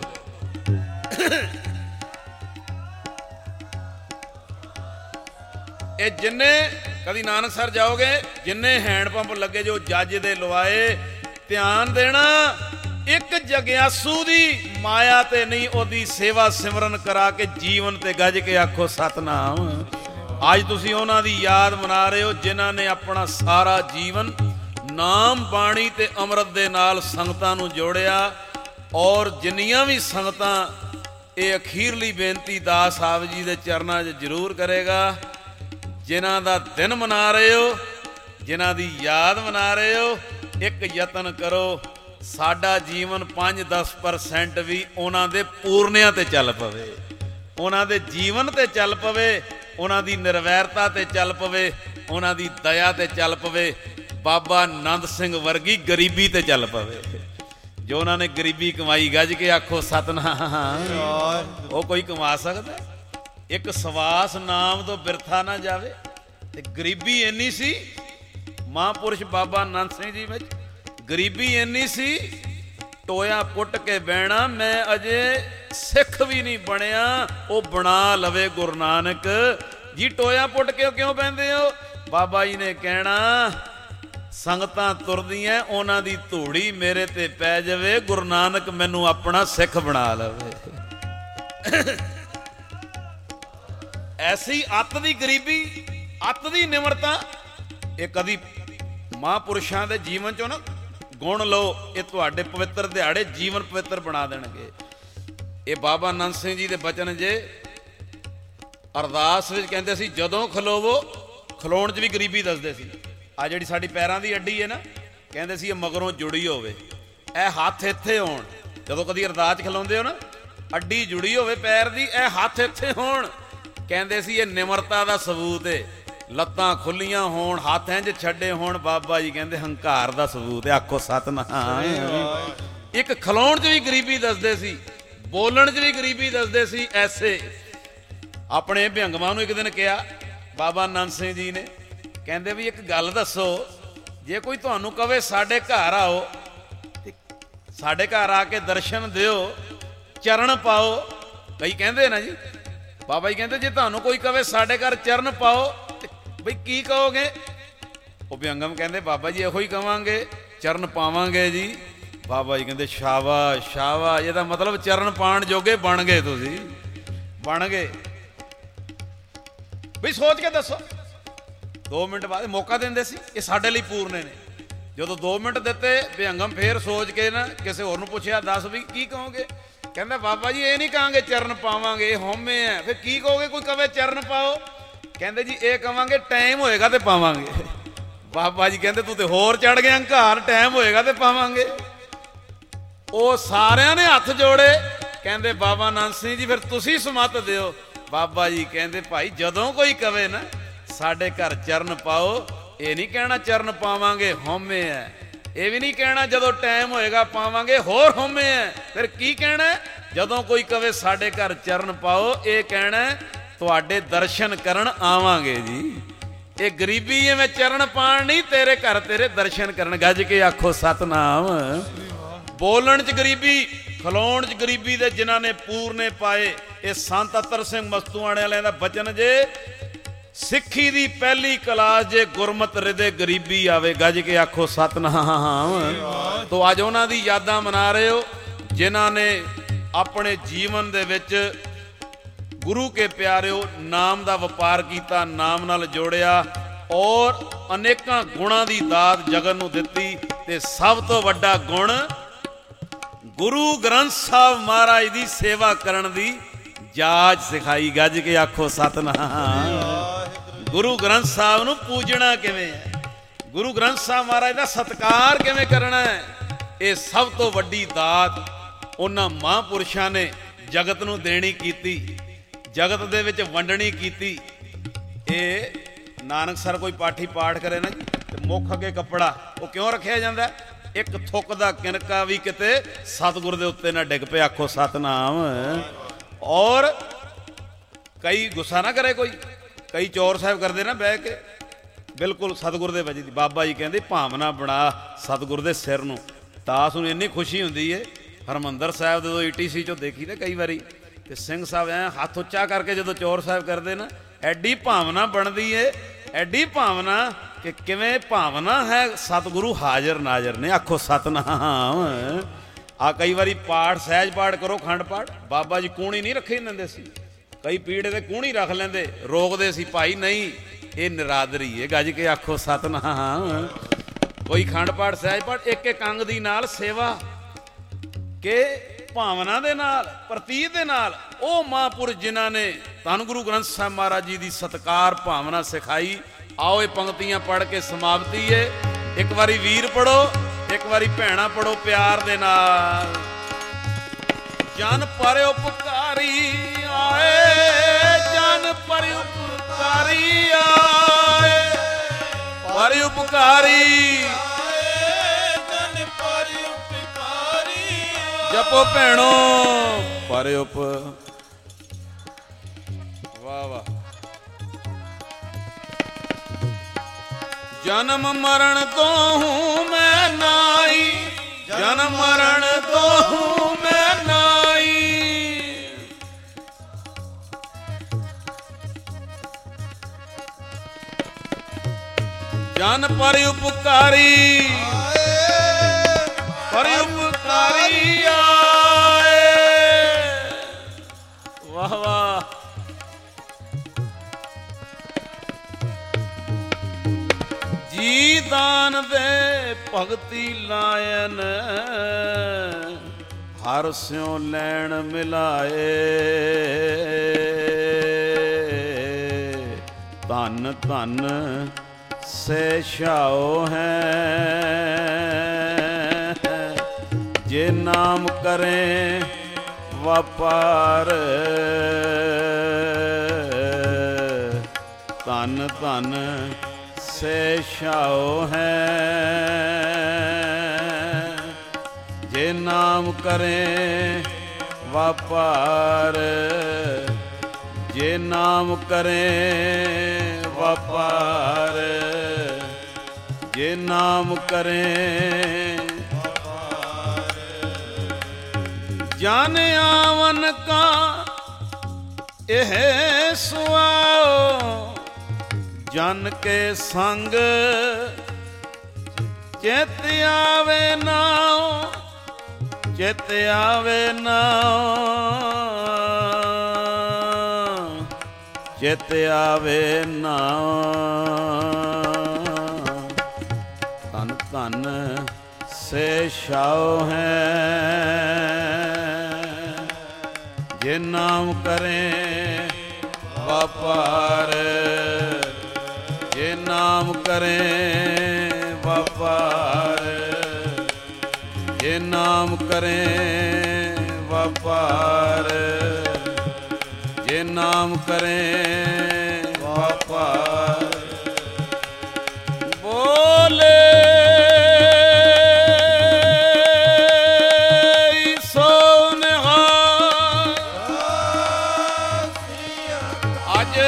A: ਇਹ ਜਿੰਨੇ ਕਦੀ ਨਾਨਕਸਰ ਜਾਓਗੇ, ਜਿੰਨੇ ਹੈਂਡ ਪੰਪ ਲੱਗੇ ਜੋ ਜੱਜ ਦੇ ਲਵਾਏ, ਧਿਆਨ ਦੇਣਾ, ਇੱਕ ਜਗਿਆਸੂ ਦੀ ਮਾਇਆ ਤੇ ਨਹੀਂ, ਉਹਦੀ ਸੇਵਾ ਸਿਮਰਨ ਕਰਾ ਕੇ ਜੀਵਨ ਤੇ ਗੱਜ ਕੇ ਆਖੋ ਸਤਨਾਮ। ਅੱਜ ਤੁਸੀਂ ਉਹਨਾਂ ਦੀ ਯਾਦ ਮਨਾ ਰਹੇ ਹੋ ਜਿਨ੍ਹਾਂ ਨੇ ਆਪਣਾ ਸਾਰਾ ਜੀਵਨ ਨਾਮ ਬਾਣੀ ਤੇ ਅੰਮ੍ਰਿਤ ਦੇ ਨਾਲ ਸੰਗਤਾਂ ਨੂੰ ਜੋੜਿਆ। ਔਰ ਜਿੰਨੀਆਂ ਵੀ ਸੰਗਤਾਂ ਇਹ ਅਖੀਰਲੀ ਬੇਨਤੀ ਦਾਸ ਸਾਹਿਬ ਜੀ ਦੇ ਚਰਨਾਂ 'ਚ ਜ਼ਰੂਰ ਕਰੇਗਾ। ਜਿਨ੍ਹਾਂ ਦਾ ਦਿਨ ਮਨਾ ਰਹੇ ਹੋ, ਜਿਨ੍ਹਾਂ ਦੀ ਯਾਦ ਮਨਾ ਰਹੇ ਹੋ, ਇੱਕ ਯਤਨ ਕਰੋ, ਸਾਡਾ ਜੀਵਨ 5-10% ਵੀ ਉਹਨਾਂ ਦੇ ਪੂਰਨਿਆਂ ਤੇ ਚੱਲ ਪਵੇ, ਉਹਨਾਂ ਦੇ ਜੀਵਨ ਤੇ ਚੱਲ ਪਵੇ, ਉਹਨਾਂ ਦੀ ਨਿਰਵੈਰਤਾ ਤੇ ਚੱਲ ਪਵੇ, ਉਹਨਾਂ ਦੀ ਦਇਆ ਤੇ ਚੱਲ ਪਵੇ, ਬਾਬਾ ਨੰਦ ਸਿੰਘ ਵਰਗੀ ਗਰੀਬੀ ਤੇ ਚੱਲ ਪਵੇ। ਜੋ ਉਹਨਾਂ ਨੇ ਗਰੀਬੀ ਕਮਾਈ, ਗੱਜ ਕੇ ਆਖੋ ਸਤਿਨਾਮ। ਉਹ ਕੋਈ ਕਮਾ ਸਕਦਾ? ਇੱਕ ਸਵਾਸ ਨਾਮ ਤੋਂ ਬਿਰਥਾ ਨਾ ਜਾਵੇ। ਤੇ ਗਰੀਬੀ ਇੰਨੀ ਸੀ ਮਹਾਂਪੁਰਸ਼ ਬਾਬਾ ਨੰਦ ਸਿੰਘ ਜੀ ਵਿੱਚ, ਗਰੀਬੀ ਇੰਨੀ ਸੀ, ਟੋਇਆ ਪੁੱਟ ਕੇ ਬਹਿਣਾ, ਮੈਂ ਅਜੇ ਸਿੱਖ ਵੀ ਨਹੀਂ ਬਣਿਆ, ਉਹ ਬਣਾ ਲਵੇ ਗੁਰੂ ਨਾਨਕ ਜੀ। ਟੋਇਆ ਪੁੱਟ ਕੇ ਕਿਉਂ ਬਹਿੰਦੇ ਹੋ? ਬਾਬਾ ਜੀ ਨੇ ਕਹਿਣਾ, ਸੰਗਤਾਂ ਤੁਰਦੀਆਂ, ਉਹਨਾਂ ਦੀ ਧੂੜੀ ਮੇਰੇ ਤੇ ਪੈ ਜਾਵੇ, ਗੁਰੂ ਨਾਨਕ ਮੈਨੂੰ ਆਪਣਾ ਸਿੱਖ ਬਣਾ ਲਵੇ। ਐਸੀ ਅੱਤ ਦੀ ਗਰੀਬੀ, ਅੱਤ ਦੀ ਨਿਮਰਤਾ, ਇਹ ਕਦੀ ਮਹਾਂਪੁਰਸ਼ਾਂ ਦੇ ਜੀਵਨ ਚੋਂ ਨਾ ਗੁਣ ਲਓ, ਇਹ ਤੁਹਾਡੇ ਪਵਿੱਤਰ ਦਿਹਾੜੇ ਜੀਵਨ ਪਵਿੱਤਰ ਬਣਾ ਦੇਣਗੇ। ਇਹ ਬਾਬਾ ਨੰਦ ਸਿੰਘ ਜੀ ਦੇ ਬਚਨ ਜੇ ਅਰਦਾਸ ਵਿੱਚ ਕਹਿੰਦੇ ਸੀ, ਜਦੋਂ ਖਲੋਵੋ, ਖਲੋਣ 'ਚ ਵੀ ਗਰੀਬੀ ਦੱਸਦੇ ਸੀ। ਆ ਜਿਹੜੀ ਸਾਡੀ ਪੈਰਾਂ ਦੀ ਅੱਡੀ ਹੈ ਨਾ, ਕਹਿੰਦੇ ਸੀ ਇਹ ਮਗਰੋਂ ਜੁੜੀ ਹੋਵੇ, ਇਹ ਹੱਥ ਇੱਥੇ ਹੋਣ। ਜਦੋਂ ਕਦੀ ਅਰਦਾਸ 'ਚ ਖਲੋਂਦੇ ਹੋ ਨਾ, ਅੱਡੀ ਜੁੜੀ ਹੋਵੇ ਪੈਰ ਦੀ, ਇਹ ਹੱਥ ਇੱਥੇ ਹੋਣ। ਕਹਿੰਦੇ ਸੀ ਇਹ ਨਿਮਰਤਾ ਦਾ ਸਬੂਤ ਹੈ। ਲੱਤਾਂ ਖੁੱਲੀਆਂ ਹੋਣ, ਹੱਥ ਇੰਝ ਛੱਡੇ ਹੋਣ, ਬਾਬਾ ਜੀ ਕਹਿੰਦੇ ਹੰਕਾਰ ਦਾ ਸਬੂਤ ਹੈ। ਆਖੋ ਸਤਿਨਾਮ। ਇੱਕ ਖਲੋਣ 'ਚ ਵੀ ਗਰੀਬੀ ਦੱਸਦੇ ਸੀ, ਬੋਲਣ 'ਚ ਵੀ ਗਰੀਬੀ ਦੱਸਦੇ ਸੀ। ਐਸੇ ਆਪਣੇ ਭਿਅੰਗਮਾਂ ਨੂੰ ਇੱਕ ਦਿਨ ਕਿਹਾ ਬਾਬਾ ਨੰਦ ਸਿੰਘ ਜੀ ਨੇ, ਕਹਿੰਦੇ ਵੀ ਇੱਕ ਗੱਲ ਦੱਸੋ, ਜੇ ਕੋਈ ਤੁਹਾਨੂੰ ਕਵੇ ਸਾਡੇ ਘਰ ਆਓ, ਸਾਡੇ ਘਰ ਆ ਕੇ ਦਰਸ਼ਨ ਦਿਓ, ਚਰਨ ਪਾਓ, ਕਈ ਕਹਿੰਦੇ ਨਾ ਜੀ, ਬਾਬਾ ਜੀ ਕਹਿੰਦੇ ਜੇ ਤੁਹਾਨੂੰ ਕੋਈ ਕਵੇ ਸਾਡੇ ਘਰ ਚਰਨ ਪਾਓ, ਬਈ ਕੀ ਕਹੋਗੇ? ਉਹ ਭਿਅੰਗਮ ਕਹਿੰਦੇ ਬਾਬਾ ਜੀ ਇਹੋ ਹੀ ਕਵਾਂਗੇ, ਚਰਨ ਪਾਵਾਂਗੇ ਜੀ। ਬਾਬਾ ਜੀ ਕਹਿੰਦੇ ਸ਼ਾਬਾਸ਼ ਸ਼ਾਬਾਸ਼, ਇਹਦਾ ਮਤਲਬ ਚਰਨ ਪਾਣ ਜੋਗੇ ਬਣ ਗਏ, ਤੁਸੀਂ ਬਣ ਗਏ। ਬਈ ਸੋਚ ਕੇ ਦੱਸੋ। 2 ਮਿੰਟ ਬਾਅਦ ਮੌਕਾ ਦਿੰਦੇ ਸੀ, ਇਹ ਸਾਡੇ ਲਈ ਪੂਰਨੇ ਨੇ। ਜਦੋਂ 2 ਮਿੰਟ ਦਿੱਤੇ, ਭਿਅੰਗਮ ਫੇਰ ਸੋਚ ਕੇ ਨਾ ਕਿਸੇ ਹੋਰ ਨੂੰ ਪੁੱਛਿਆ, ਦੱਸ ਵੀ ਕੀ ਕਹੋਗੇ? ਕਹਿੰਦਾ ਬਾਬਾ ਜੀ ਇਹ ਨਹੀਂ ਕਹਾਂਗੇ ਚਰਨ ਪਾਵਾਂਗੇ, ਇਹ ਹਉਮੈ ਹੈ। ਫਿਰ ਕੀ ਕਹੋਗੇ? ਕੋਈ ਕਵੇ ਚਰਨ ਪਾਓ, ਕਹਿੰਦੇ ਜੀ ਇਹ ਕਵਾਂਗੇ ਟਾਈਮ ਹੋਏਗਾ ਤੇ ਪਾਵਾਂਗੇ। ਬਾਬਾ ਜੀ ਕਹਿੰਦੇ ਤੂੰ ਤੇ ਹੋਰ ਚੜ ਗਿਆ ਹੰਕਾਰ, ਟਾਈਮ ਹੋਏਗਾ ਤੇ ਪਾਵਾਂਗੇ। ਉਹ ਸਾਰਿਆਂ ਨੇ ਹੱਥ ਜੋੜੇ, ਕਹਿੰਦੇ ਬਾਬਾ ਨੰਦ ਸਿੰਘ ਜੀ ਫਿਰ ਤੁਸੀਂ ਸਮੱਤ ਦਿਓ। ਬਾਬਾ ਜੀ ਕਹਿੰਦੇ ਭਾਈ ਜਦੋਂ ਕੋਈ ਕਵੇ ਨਾ ਸਾਡੇ ਘਰ ਚਰਨ ਪਾਓ, ਇਹ ਨਹੀਂ ਕਹਿਣਾ ਚਰਨ ਪਾਵਾਂਗੇ ਹਉਮੈ ਹੈ, ਇਹ ਵੀ ਨਹੀਂ ਕਹਿਣਾ ਜਦੋਂ ਟਾਈਮ ਹੋਏਗਾ ਪਾਵਾਂਗੇ ਹੋਰ ਹਉਮੈ ਹੈ। ਫਿਰ ਕੀ ਕਹਿਣਾ? ਜਦੋਂ ਕੋਈ ਕਵੇ ਸਾਡੇ ਘਰ ਚਰਨ ਪਾਓ, ਇਹ ਕਹਿਣਾ ਤੁਹਾਡੇ ਦਰਸ਼ਨ ਕਰਨ ਆਵਾਂਗੇ ਜੀ। ਇਹ ਗਰੀਬੀ ਐ, ਮੈਂ ਚਰਨ ਪਾਣ ਨਹੀਂ, ਤੇਰੇ ਘਰ ਤੇਰੇ ਦਰਸ਼ਨ ਕਰਨ। ਗੱਜ ਕੇ ਆਖੋ ਸਤਨਾਮ। ਬੋਲਣ 'ਚ ਗਰੀਬੀ, ਖਲੋਣ 'ਚ ਗਰੀਬੀ ਦੇ ਜਿਨ੍ਹਾਂ ਨੇ ਪੂਰਨੇ ਪਾਏ। ਇਹ ਸੰਤ ਅਤਰ ਸਿੰਘ ਮਸਤੂਆਣੇ ਵਾਲਿਆਂ ਦਾ ਬਚਨ ਜੇ, ਸਿੱਖੀ ਦੀ ਪਹਿਲੀ ਕਲਾਸ ਜੇ ਗੁਰਮਤ ਹਿਰਦੇ ਗਰੀਬੀ ਆਵੇ। ਗੱਜ ਕੇ ਆਖੋ ਸਤਨਾਮ। ਤੋ ਅੱਜ ਉਹਨਾਂ ਦੀ ਯਾਦਾਂ ਮਨਾ ਰਹੇ ਹੋ, ਜਿਨ੍ਹਾਂ ਨੇ ਆਪਣੇ ਜੀਵਨ ਦੇ ਵਿੱਚ ਗੁਰੂ ਕੇ ਪਿਆਰਿਓ ਨਾਮ ਦਾ ਵਪਾਰ ਕੀਤਾ, ਨਾਮ ਨਾਲ ਜੋੜਿਆ, ਔਰ ਅਨੇਕਾਂ ਗੁਣਾਂ ਦੀ ਦਾਤ ਜਗਤ ਨੂੰ ਦਿੱਤੀ। ਤੇ ਸਭ ਤੋਂ ਵੱਡਾ ਗੁਣ ਗੁਰੂ ਗ੍ਰੰਥ ਸਾਹਿਬ ਮਹਾਰਾਜ ਦੀ ਸੇਵਾ ਕਰਨ ਦੀ ਜਾਚ ਸਿਖਾਈ। ਗੱਜ ਕੇ ਆਖੋ ਸਤਨਾਮ। ਗੁਰੂ ਗ੍ਰੰਥ ਸਾਹਿਬ ਨੂੰ ਪੂਜਣਾ ਕਿਵੇਂ ਹੈ, ਗੁਰੂ ਗ੍ਰੰਥ ਸਾਹਿਬ ਮਹਾਰਾਜ ਦਾ ਸਤਿਕਾਰ ਕਿਵੇਂ ਕਰਨਾ ਹੈ, ਇਹ ਸਭ ਤੋਂ ਵੱਡੀ ਦਾਤ ਉਹਨਾਂ ਮਹਾਂਪੁਰਸ਼ਾਂ ਨੇ ਜਗਤ ਨੂੰ ਦੇਣੀ ਕੀਤੀ, ਜਗਤ ਦੇ ਵਿੱਚ ਵੰਡਣੀ ਕੀਤੀ। ਇਹ ਨਾਨਕਸਰ ਕੋਈ ਪਾਠੀ ਪਾਠ ਕਰੇ ਨਾ ਜੀ, ਤੇ ਮੁੱਖ ਅੱਗੇ ਕੱਪੜਾ, ਉਹ ਕਿਉਂ ਰੱਖਿਆ ਜਾਂਦਾ? ਇੱਕ ਥੁੱਕ ਦਾ ਕਿਨਕਾ ਵੀ ਕਿਤੇ ਸਤਿਗੁਰ ਦੇ ਉੱਤੇ ਨਾ ਡਿੱਗ ਪਏ। ਆਖੋ ਸਤਨਾਮ। ਔਰ ਕਈ ਗੁੱਸਾ ਨਾ ਕਰੇ ਕੋਈ, ਕਈ ਚੌਰ ਸਾਹਿਬ ਕਰਦੇ ਨਾ ਬਹਿ ਕੇ, ਬਿਲਕੁਲ ਸਤਿਗੁਰ ਦੇ ਵਜਦੀ। ਬਾਬਾ ਜੀ ਕਹਿੰਦੇ ਭਾਵਨਾ ਬਣਾ ਸਤਿਗੁਰ ਦੇ ਸਿਰ ਨੂੰ। ਦਾਸ ਨੂੰ ਇੰਨੀ ਖੁਸ਼ੀ ਹੁੰਦੀ ਹੈ। ਹਰਿਮੰਦਰ ਸਾਹਿਬ ਜਦੋਂ ETC ਚੋਂ ਦੇਖੀ ਨਾ ਕਈ ਵਾਰੀ, ਤੇ ਸਿੰਘ ਸਾਹਿਬ ਐ ਹੱਥ ਉੱਚਾ ਕਰਕੇ ਜਦੋਂ ਚੌਰ ਸਾਹਿਬ ਕਰਦੇ ਨਾ, ਐਡੀ ਭਾਵਨਾ ਬਣਦੀ ਏ, ਐਡੀ ਭਾਵਨਾ ਕਿ ਕਿਵੇਂ ਭਾਵਨਾ ਹੈ ਸਤਿਗੁਰੂ ਹਾਜ਼ਰ ਨਾਜ਼ਰ ਨੇ। ਆਖੋ ਸਤਨਾਮ। ਆ ਕਈ ਵਾਰੀ ਪਾਠ ਸਹਿਜ ਪਾਠ ਕਰੋ, ਖੰਡ ਪਾਠ, ਬਾਬਾ ਜੀ ਕੂਣੀ ਨਹੀਂ ਰੱਖੇ ਦਿੰਦੇ ਸੀ, ਕਈ ਪੀੜੇ ਤੇ ਕੂਣੀ ਰੱਖ ਲੈਂਦੇ, ਰੋਕਦੇ ਸੀ ਭਾਈ ਨਹੀਂ ਇਹ ਨਿਰਾਦਰੀ ਹੈ। ਗੱਜ ਕੇ ਆਖੋ ਸਤਨਾਮ। ਕੋਈ ਖੰਡ ਪਾਠ ਸਹਿਜ ਪਾਠ ਇੱਕ ਇੱਕ ਅੰਗ ਦੀ ਨਾਲ ਸੇਵਾ, ਕਿ ਭਾਵਨਾ ਦੇ ਨਾਲ, ਪ੍ਰਤੀਤ ਦੇ ਨਾਲ ਉਹ ਮਹਾਂਪੁਰਸ਼ ਜਿਨ੍ਹਾਂ ਨੇ ਧੰਨ ਗੁਰੂ ਗ੍ਰੰਥ ਸਾਹਿਬ ਮਹਾਰਾਜ ਜੀ ਦੀ ਸਤਿਕਾਰ ਭਾਵਨਾ ਸਿਖਾਈ। ਆਓ ਇਹ ਪੰਕਤੀਆਂ ਪੜ੍ਹ ਕੇ ਸਮਾਪਤੀ ਏ। ਇੱਕ ਵਾਰੀ ਵੀਰ ਪੜੋ, ਇੱਕ ਵਾਰੀ ਭੈਣਾ ਪੜੋ ਪਿਆਰ ਦੇ ਨਾਲ। ਜਨ ਪਰ ਉਪਕਾਰੀ ਆਏ, ਜਨ ਪਰ ਉਪਕਾਰੀ ਆਏ, ਪਰ ਉਪਕਾਰੀ
B: ਜਨ ਪਰ ਉਪਕਾਰੀ
A: ਜਪੋ ਭੈਣੋ ਪਰ ਉਪ। ਵਾਹ ਵਾਹ। ਜਨਮ ਮਰਨ ਤੋਂ ਹੂੰ ਮੈਂ ਨਾਈ, ਜਨਮ ਮਰਨ ਤੋਂ ਹੂੰ ਮੈਂ ਨਾਈ। ਜਨ ਪਰ ਉਪਕਾਰੀ ਪਰ ਉਪਕਾਰੀ ਆਏ। ਵਾਹ ਵਾਹ। ਜੀ ਦਾਨ ਦੇ ਭਗਤੀ ਲਾਇਨ, ਹਰ ਸਿਉ ਲੈਣ ਮਿਲਾਏ। ਧੰਨ ਧੰਨ ਸੇ ਛਾਓ ਹੈ, ਜੇ ਨਾਮ ਕਰੇ ਵਪਾਰ। ਧੰਨ ਧੰਨ ਸੇ ਛਾਓ ਹੈ, ਜੇ ਨਾਮ ਕਰੇ ਵਪਾਰ। ਜੇ ਨਾਮ ਕਰੇ ਵਪਾਰ, ਜੇ ਨਾਮ ਕਰੇ ਵਪਾਰ। ਜਨ ਆਵਨ ਕਾ ਇਹ ਸੁਆਓ, ਜਨ ਕੇ ਸੰਗ ਚਿਤ ਆਵੇ ਨਾਉ, ਚਿਤ ਆਵੇ ਨਾਉ, ਚਿਤ ਆਵੇ ਨਾਉ। ਧੰਨ ਧੰਨ ਸੇ ਛਾਓ ਹੈ, ਜੇ ਨਾਮ ਕਰੇ ਵਪਾਰ। ਜੇ ਨਾਮ ਕਰੇ ਵਪਾਰ, ਜੇ ਨਾਮ ਕਰੇ ਵਪਾਰ, ਜੇ ਨਾਮ ਕਰੇ ਵਪਾਰ। ਬੋਲੇ ਸੋ ਨਿਹਾਲ। ਅੱਜ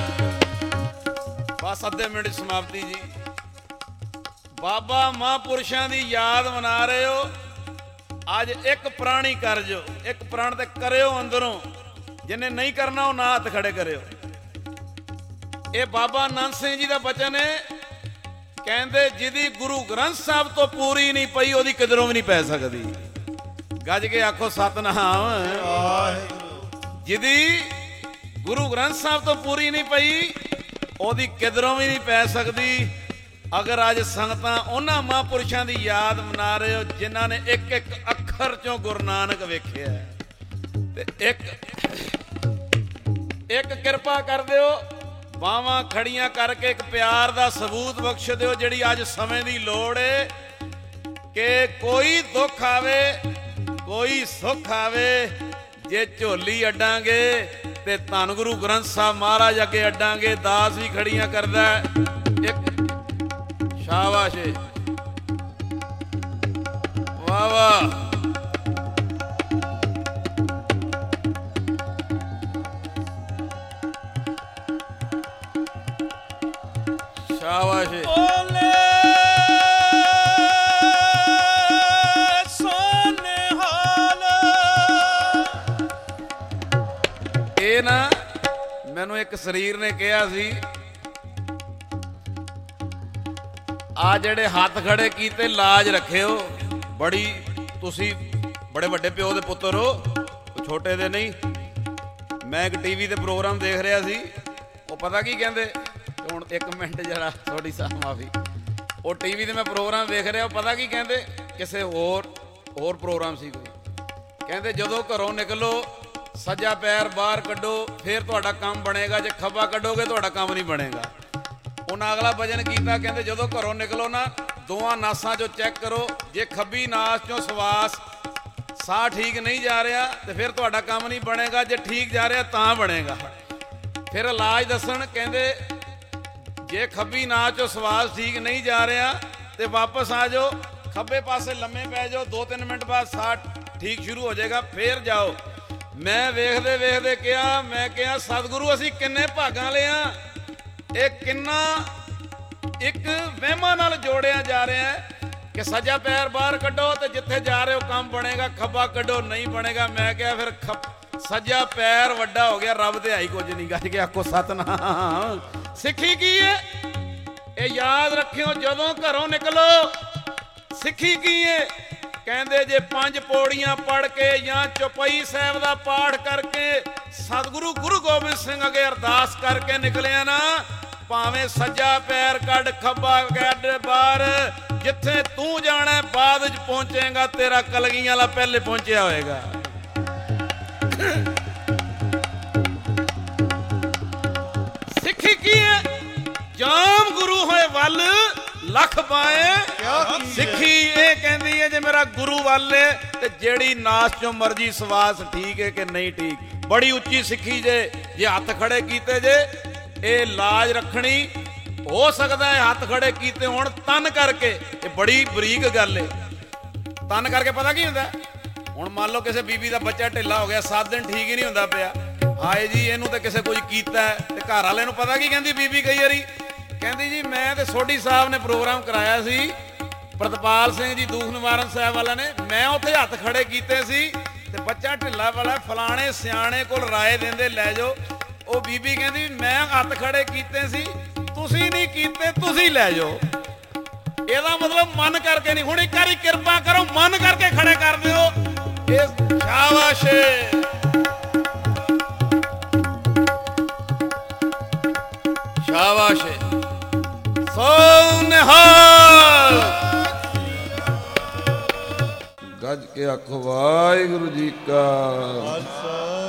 A: ਬਸ ਅੱਧੇ ਮਿੰਟ ਸਮਾਪਤੀ ਜੀ। ਬਾਬਾ ਮਹਾਂਪੁਰਸ਼ਾਂ ਦੀ ਯਾਦ ਮਨਾ ਰਹੇ ਹੋ। ਅੱਜ ਇੱਕ ਪ੍ਰਾਣੀ ਕਰ ਜੋ, ਇੱਕ ਪ੍ਰਾਣ ਤੇ ਕਰਿਓ ਅੰਦਰੋਂ। ਜਿਹਨੇ ਨਹੀਂ ਕਰਨਾ ਉਹ ਨਾ ਹੱਥ ਖੜੇ ਕਰਿਓ। ਇਹ ਬਾਬਾ ਆਨੰਦ ਸਿੰਘ ਜੀ ਦਾ ਬਚਨ ਹੈ। ਕਹਿੰਦੇ ਜਿਹਦੀ ਗੁਰੂ ਗ੍ਰੰਥ ਸਾਹਿਬ ਤੋਂ ਪੂਰੀ ਨਹੀਂ ਪਈ ਉਹਦੀ ਕਿਧਰੋਂ ਵੀ ਨਹੀਂ ਪੈ ਸਕਦੀ। ਗੱਜ ਕੇ ਆਖੋ ਸਤਿਨਾਮ। ਜਿਹਦੀ ਗੁਰੂ ਗ੍ਰੰਥ ਸਾਹਿਬ ਤੋਂ ਪੂਰੀ ਨਹੀਂ ਪਈ ਉਹਦੀ ਕਿਧਰੋਂ ਵੀ ਨਹੀਂ ਪੈ ਸਕਦੀ। ਅਗਰ ਅੱਜ ਸੰਗਤਾਂ ਉਹਨਾਂ ਮਹਾਂਪੁਰਸ਼ਾਂ ਦੀ ਯਾਦ ਮਨਾ ਰਹੇ ਹੋ ਜਿਨ੍ਹਾਂ ਨੇ ਇੱਕ ਇੱਕ ਅੱਖਰ ਚੋਂ ਗੁਰੂ ਨਾਨਕ ਵੇਖਿਆ, ਤੇ ਇੱਕ ਕਿਰਪਾ ਕਰ ਦਿਓ, ਬਾਹਾਂ ਖੜੀਆਂ ਕਰਕੇ ਇੱਕ ਪਿਆਰ ਦਾ ਸਬੂਤ ਬਖਸ਼ ਦਿਓ ਜਿਹੜੀ ਅੱਜ ਸਮੇਂ ਦੀ ਲੋੜ ਏ। ਕਿ ਕੋਈ ਦੁੱਖ ਆਵੇ ਕੋਈ ਸੁੱਖ ਆਵੇ, ਜੇ ਝੋਲੀ ਅੱਡਾਂਗੇ ਤੇ ਧੰਨ ਗੁਰੂ ਗ੍ਰੰਥ ਸਾਹਿਬ ਮਹਾਰਾਜ ਅੱਗੇ ਅੱਡਾਂਗੇ। ਦਾਸ ਵੀ ਖੜੀਆਂ ਕਰਦਾ। ਇੱਕ ਸ਼ਾਬਾਸ਼, ਵਾਹ ਵਾਹ। ਸ਼ਾਬਾਸ਼।
B: ਬੋਲੇ ਸੋ ਨਿਹਾਲ।
A: ਇਹ ਨਾ ਮੈਨੂੰ ਇੱਕ ਸਰੀਰ ਨੇ ਕਿਹਾ ਸੀ, ਆ ਜਿਹੜੇ ਹੱਥ ਖੜੇ ਕੀਤੇ ਲਾਜ ਰੱਖਿਓ। ਬੜੀ ਤੁਸੀਂ ਬੜੇ ਵੱਡੇ ਪਿਓ ਦੇ ਪੁੱਤਰ ਹੋ, ਛੋਟੇ ਦੇ ਨਹੀਂ। ਮੈਂ ਇੱਕ ਟੀਵੀ ਤੇ ਪ੍ਰੋਗਰਾਮ ਦੇਖ ਰਿਹਾ ਸੀ। ਉਹ ਪਤਾ ਕੀ ਕਹਿੰਦੇ, ਹੁਣ ਇੱਕ ਮਿੰਟ ਜਰਾ ਥੋੜੀ ਸਾਹ ਮਾਫੀ। ਉਹ ਟੀਵੀ ਤੇ ਮੈਂ ਪ੍ਰੋਗਰਾਮ ਵੇਖ ਰਿਹਾ, ਉਹ ਪਤਾ ਕੀ ਕਹਿੰਦੇ, ਕਿਸੇ ਹੋਰ ਪ੍ਰੋਗਰਾਮ ਸੀ ਕੋਈ। ਕਹਿੰਦੇ ਜਦੋਂ ਘਰੋਂ ਨਿਕਲੋ ਸੱਜਾ ਪੈਰ ਬਾਹਰ ਕੱਢੋ, ਫਿਰ ਤੁਹਾਡਾ ਕੰਮ ਬਣੇਗਾ। ਜੇ ਖੱਬਾ ਕੱਢੋਗੇ ਤੁਹਾਡਾ ਕੰਮ ਨਹੀਂ ਬਣੇਗਾ। ਉਹਨਾਂ ਅਗਲਾ ਭਜਨ ਕੀਤਾ, ਕਹਿੰਦੇ ਜਦੋਂ ਘਰੋਂ ਨਿਕਲੋ ਨਾ ਦੋਵਾਂ ਨਾਸਾਂ 'ਚੋਂ ਚੈੱਕ ਕਰੋ, ਜੇ ਖੱਬੀ ਨਾਸ 'ਚੋਂ ਸਵਾਸ ਸਾਹ ਠੀਕ ਨਹੀਂ ਜਾ ਰਿਹਾ ਤੇ ਫਿਰ ਤੁਹਾਡਾ ਕੰਮ ਨਹੀਂ ਬਣੇਗਾ, ਜੇ ਠੀਕ ਜਾ ਰਿਹਾ ਤਾਂ ਬਣੇਗਾ। ਫਿਰ ਇਲਾਜ ਦੱਸਣ, ਕਹਿੰਦੇ ਜੇ ਖੱਬੀ ਨਾਸ 'ਚੋਂ ਸਵਾਸ ਠੀਕ ਨਹੀਂ ਜਾ ਰਿਹਾ ਤੇ ਵਾਪਸ ਆ ਜਾਓ, ਖੱਬੇ ਪਾਸੇ ਲੰਮੇ ਪੈ ਜਾਓ, 2-3 ਮਿੰਟ ਬਾਅਦ ਸਾਹ ਠੀਕ ਸ਼ੁਰੂ ਹੋ ਜਾਏਗਾ, ਫਿਰ ਜਾਓ। ਮੈਂ ਵੇਖਦੇ ਵੇਖਦੇ ਕਿਹਾ, ਮੈਂ ਕਿਹਾ ਸਤਿਗੁਰੂ ਅਸੀਂ ਕਿੰਨੇ ਭਾਗਾਂ ਵਾਲੇ ਆ, ਇਹ ਕਿੰਨਾ ਇੱਕ ਵਹਿਮਾਂ ਨਾਲ ਜੋੜਿਆ ਜਾ ਰਿਹਾ ਹੈ ਕਿ ਸੱਜਾ ਪੈਰ ਬਾਹਰ ਕੱਢੋ ਤੇ ਜਿੱਥੇ ਜਾ ਰਹੇ ਹੋ ਕੰਮ ਬਣੇਗਾ, ਖੱਬਾ ਕੱਢੋ ਨਹੀਂ ਬਣੇਗਾ। ਮੈਂ ਕਿਹਾ ਫਿਰ ਸੱਜਾ ਪੈਰ ਵੱਡਾ ਹੋ ਗਿਆ, ਰੱਬ ਤੇ ਆਈ ਕੁਝ ਨਹੀਂ। ਗੱਜ ਕੇ ਆਖੋ ਸਤਨਾਮ। ਸਿੱਖੀ ਕੀ ਹੈ ਇਹ ਯਾਦ ਰੱਖਿਓ, ਜਦੋਂ ਘਰੋਂ ਨਿਕਲੋ ਸਿੱਖੀ ਕੀ ਹੈ। ਕਹਿੰਦੇ ਜੇ 5 ਪੌੜੀਆਂ ਪੜ੍ਹ ਕੇ ਜਾਂ ਚੌਪਈ ਸਾਹਿਬ ਦਾ ਪਾਠ ਕਰਕੇ ਸਤਿਗੁਰੂ ਗੁਰੂ ਗੋਬਿੰਦ ਸਿੰਘ ਅੱਗੇ ਅਰਦਾਸ ਕਰਕੇ ਨਿਕਲਿਆ ਨਾ, ਭਾਵੇਂ ਸੱਜਾ ਪੈਰ ਕੱਢ ਖੱਬਾ ਕੱਢ ਬਾਹਰ, ਜਿੱਥੇ ਤੂੰ ਜਾਣਾ ਬਾਅਦ ਚ ਪਹੁੰਚੇਗਾ, ਤੇਰਾ ਕਲਗੀਆਂ ਵਾਲਾ ਪਹਿਲੇ ਪਹੁੰਚਿਆ ਹੋਏਗਾ। ਸਿੱਖੀ ਕੀ ਹੈ? ਜਾਮ ਗੁਰੂ ਹੋਏ ਵੱਲ ਲੱਖ ਪਾਏ। ਸਿੱਖੀ ਇਹ ਕਹਿੰਦੀ ਹੈ ਜੇ ਮੇਰਾ ਗੁਰੂ ਵੱਲ ਹੈ ਤੇ ਜਿਹੜੀ ਨਾਸ ਚੋਂ ਮਰਜੀ ਸਵਾਸ ਠੀਕ ਹੈ ਕਿ ਨਹੀਂ ਠੀਕ। ਬੜੀ ਉੱਚੀ ਸਿੱਖੀ ਜੇ ਹੱਥ ਖੜੇ ਕੀਤੇ ਜੇ ਇਹ ਲਾਜ ਰੱਖਣੀ। ਹੋ ਸਕਦਾ ਹੈ ਹੱਥ ਖੜੇ ਕੀਤੇ ਹੋਣ ਤਨ ਕਰਕੇ, ਇਹ ਬੜੀ ਬਰੀਕ ਗੱਲ ਹੈ। ਤਨ ਕਰਕੇ ਪਤਾ ਕੀ ਹੁੰਦਾ, ਹੁਣ ਮੰਨ ਲਓ ਕਿਸੇ ਬੀਬੀ ਦਾ ਬੱਚਾ ਢਿੱਲਾ ਹੋ ਗਿਆ, 7 ਦਿਨ ਠੀਕ ਹੀ ਨਹੀਂ ਹੁੰਦਾ ਪਿਆ, ਹਾਏ ਜੀ ਇਹਨੂੰ ਤਾਂ ਕਿਸੇ ਕੁਝ ਕੀਤਾ ਤੇ ਘਰ ਵਾਲੇ ਨੂੰ ਪਤਾ ਕੀ ਕਹਿੰਦੀ ਬੀਬੀ ਕਈ ਵਾਰੀ, ਕਹਿੰਦੀ ਜੀ ਮੈਂ ਤੇ ਸੋਢੀ ਸਾਹਿਬ ਨੇ ਪ੍ਰੋਗਰਾਮ ਕਰਾਇਆ ਸੀ, ਪ੍ਰਤਪਾਲ ਸਿੰਘ ਜੀ ਦੂਖ ਨਿਵਾਰਨ ਸਾਹਿਬ ਵਾਲਿਆਂ ਨੇ, ਮੈਂ ਉੱਥੇ ਹੱਥ ਖੜੇ ਕੀਤੇ ਸੀ ਤੇ ਬੱਚਾ ਢਿੱਲਾ ਵਾਲਾ ਫਲਾਣੇ ਸਿਆਣੇ ਕੋਲ ਰਾਏ ਦਿੰਦੇ ਲੈ ਜਾਓ। ਉਹ ਬੀਬੀ ਕਹਿੰਦੀ ਮੈਂ ਹੱਥ ਖੜੇ ਕੀਤੇ ਸੀ, ਤੁਸੀਂ ਨਹੀਂ ਕੀਤੇ, ਤੁਸੀਂ ਲੈ ਜਾਓ। ਇਹਦਾ ਮਤਲਬ ਮਨ ਕਰਕੇ ਨਹੀਂ। ਹੁਣ ਇੱਕ ਵਾਰੀ ਕਿਰਪਾ ਕਰੋ ਮਨ ਕਰਕੇ ਖੜੇ ਕਰ ਦਿਓ। ਇਹ ਸ਼ਾਬਾਸ਼, ਸ਼ਾਬਾਸ਼। ਸੋ ਨਿਹਾਲ। ਗੱਜ ਕੇ ਆਖੋ ਵਾਹਿਗੁਰੂ ਜੀ ਕਾ ਖਾਲਸਾ।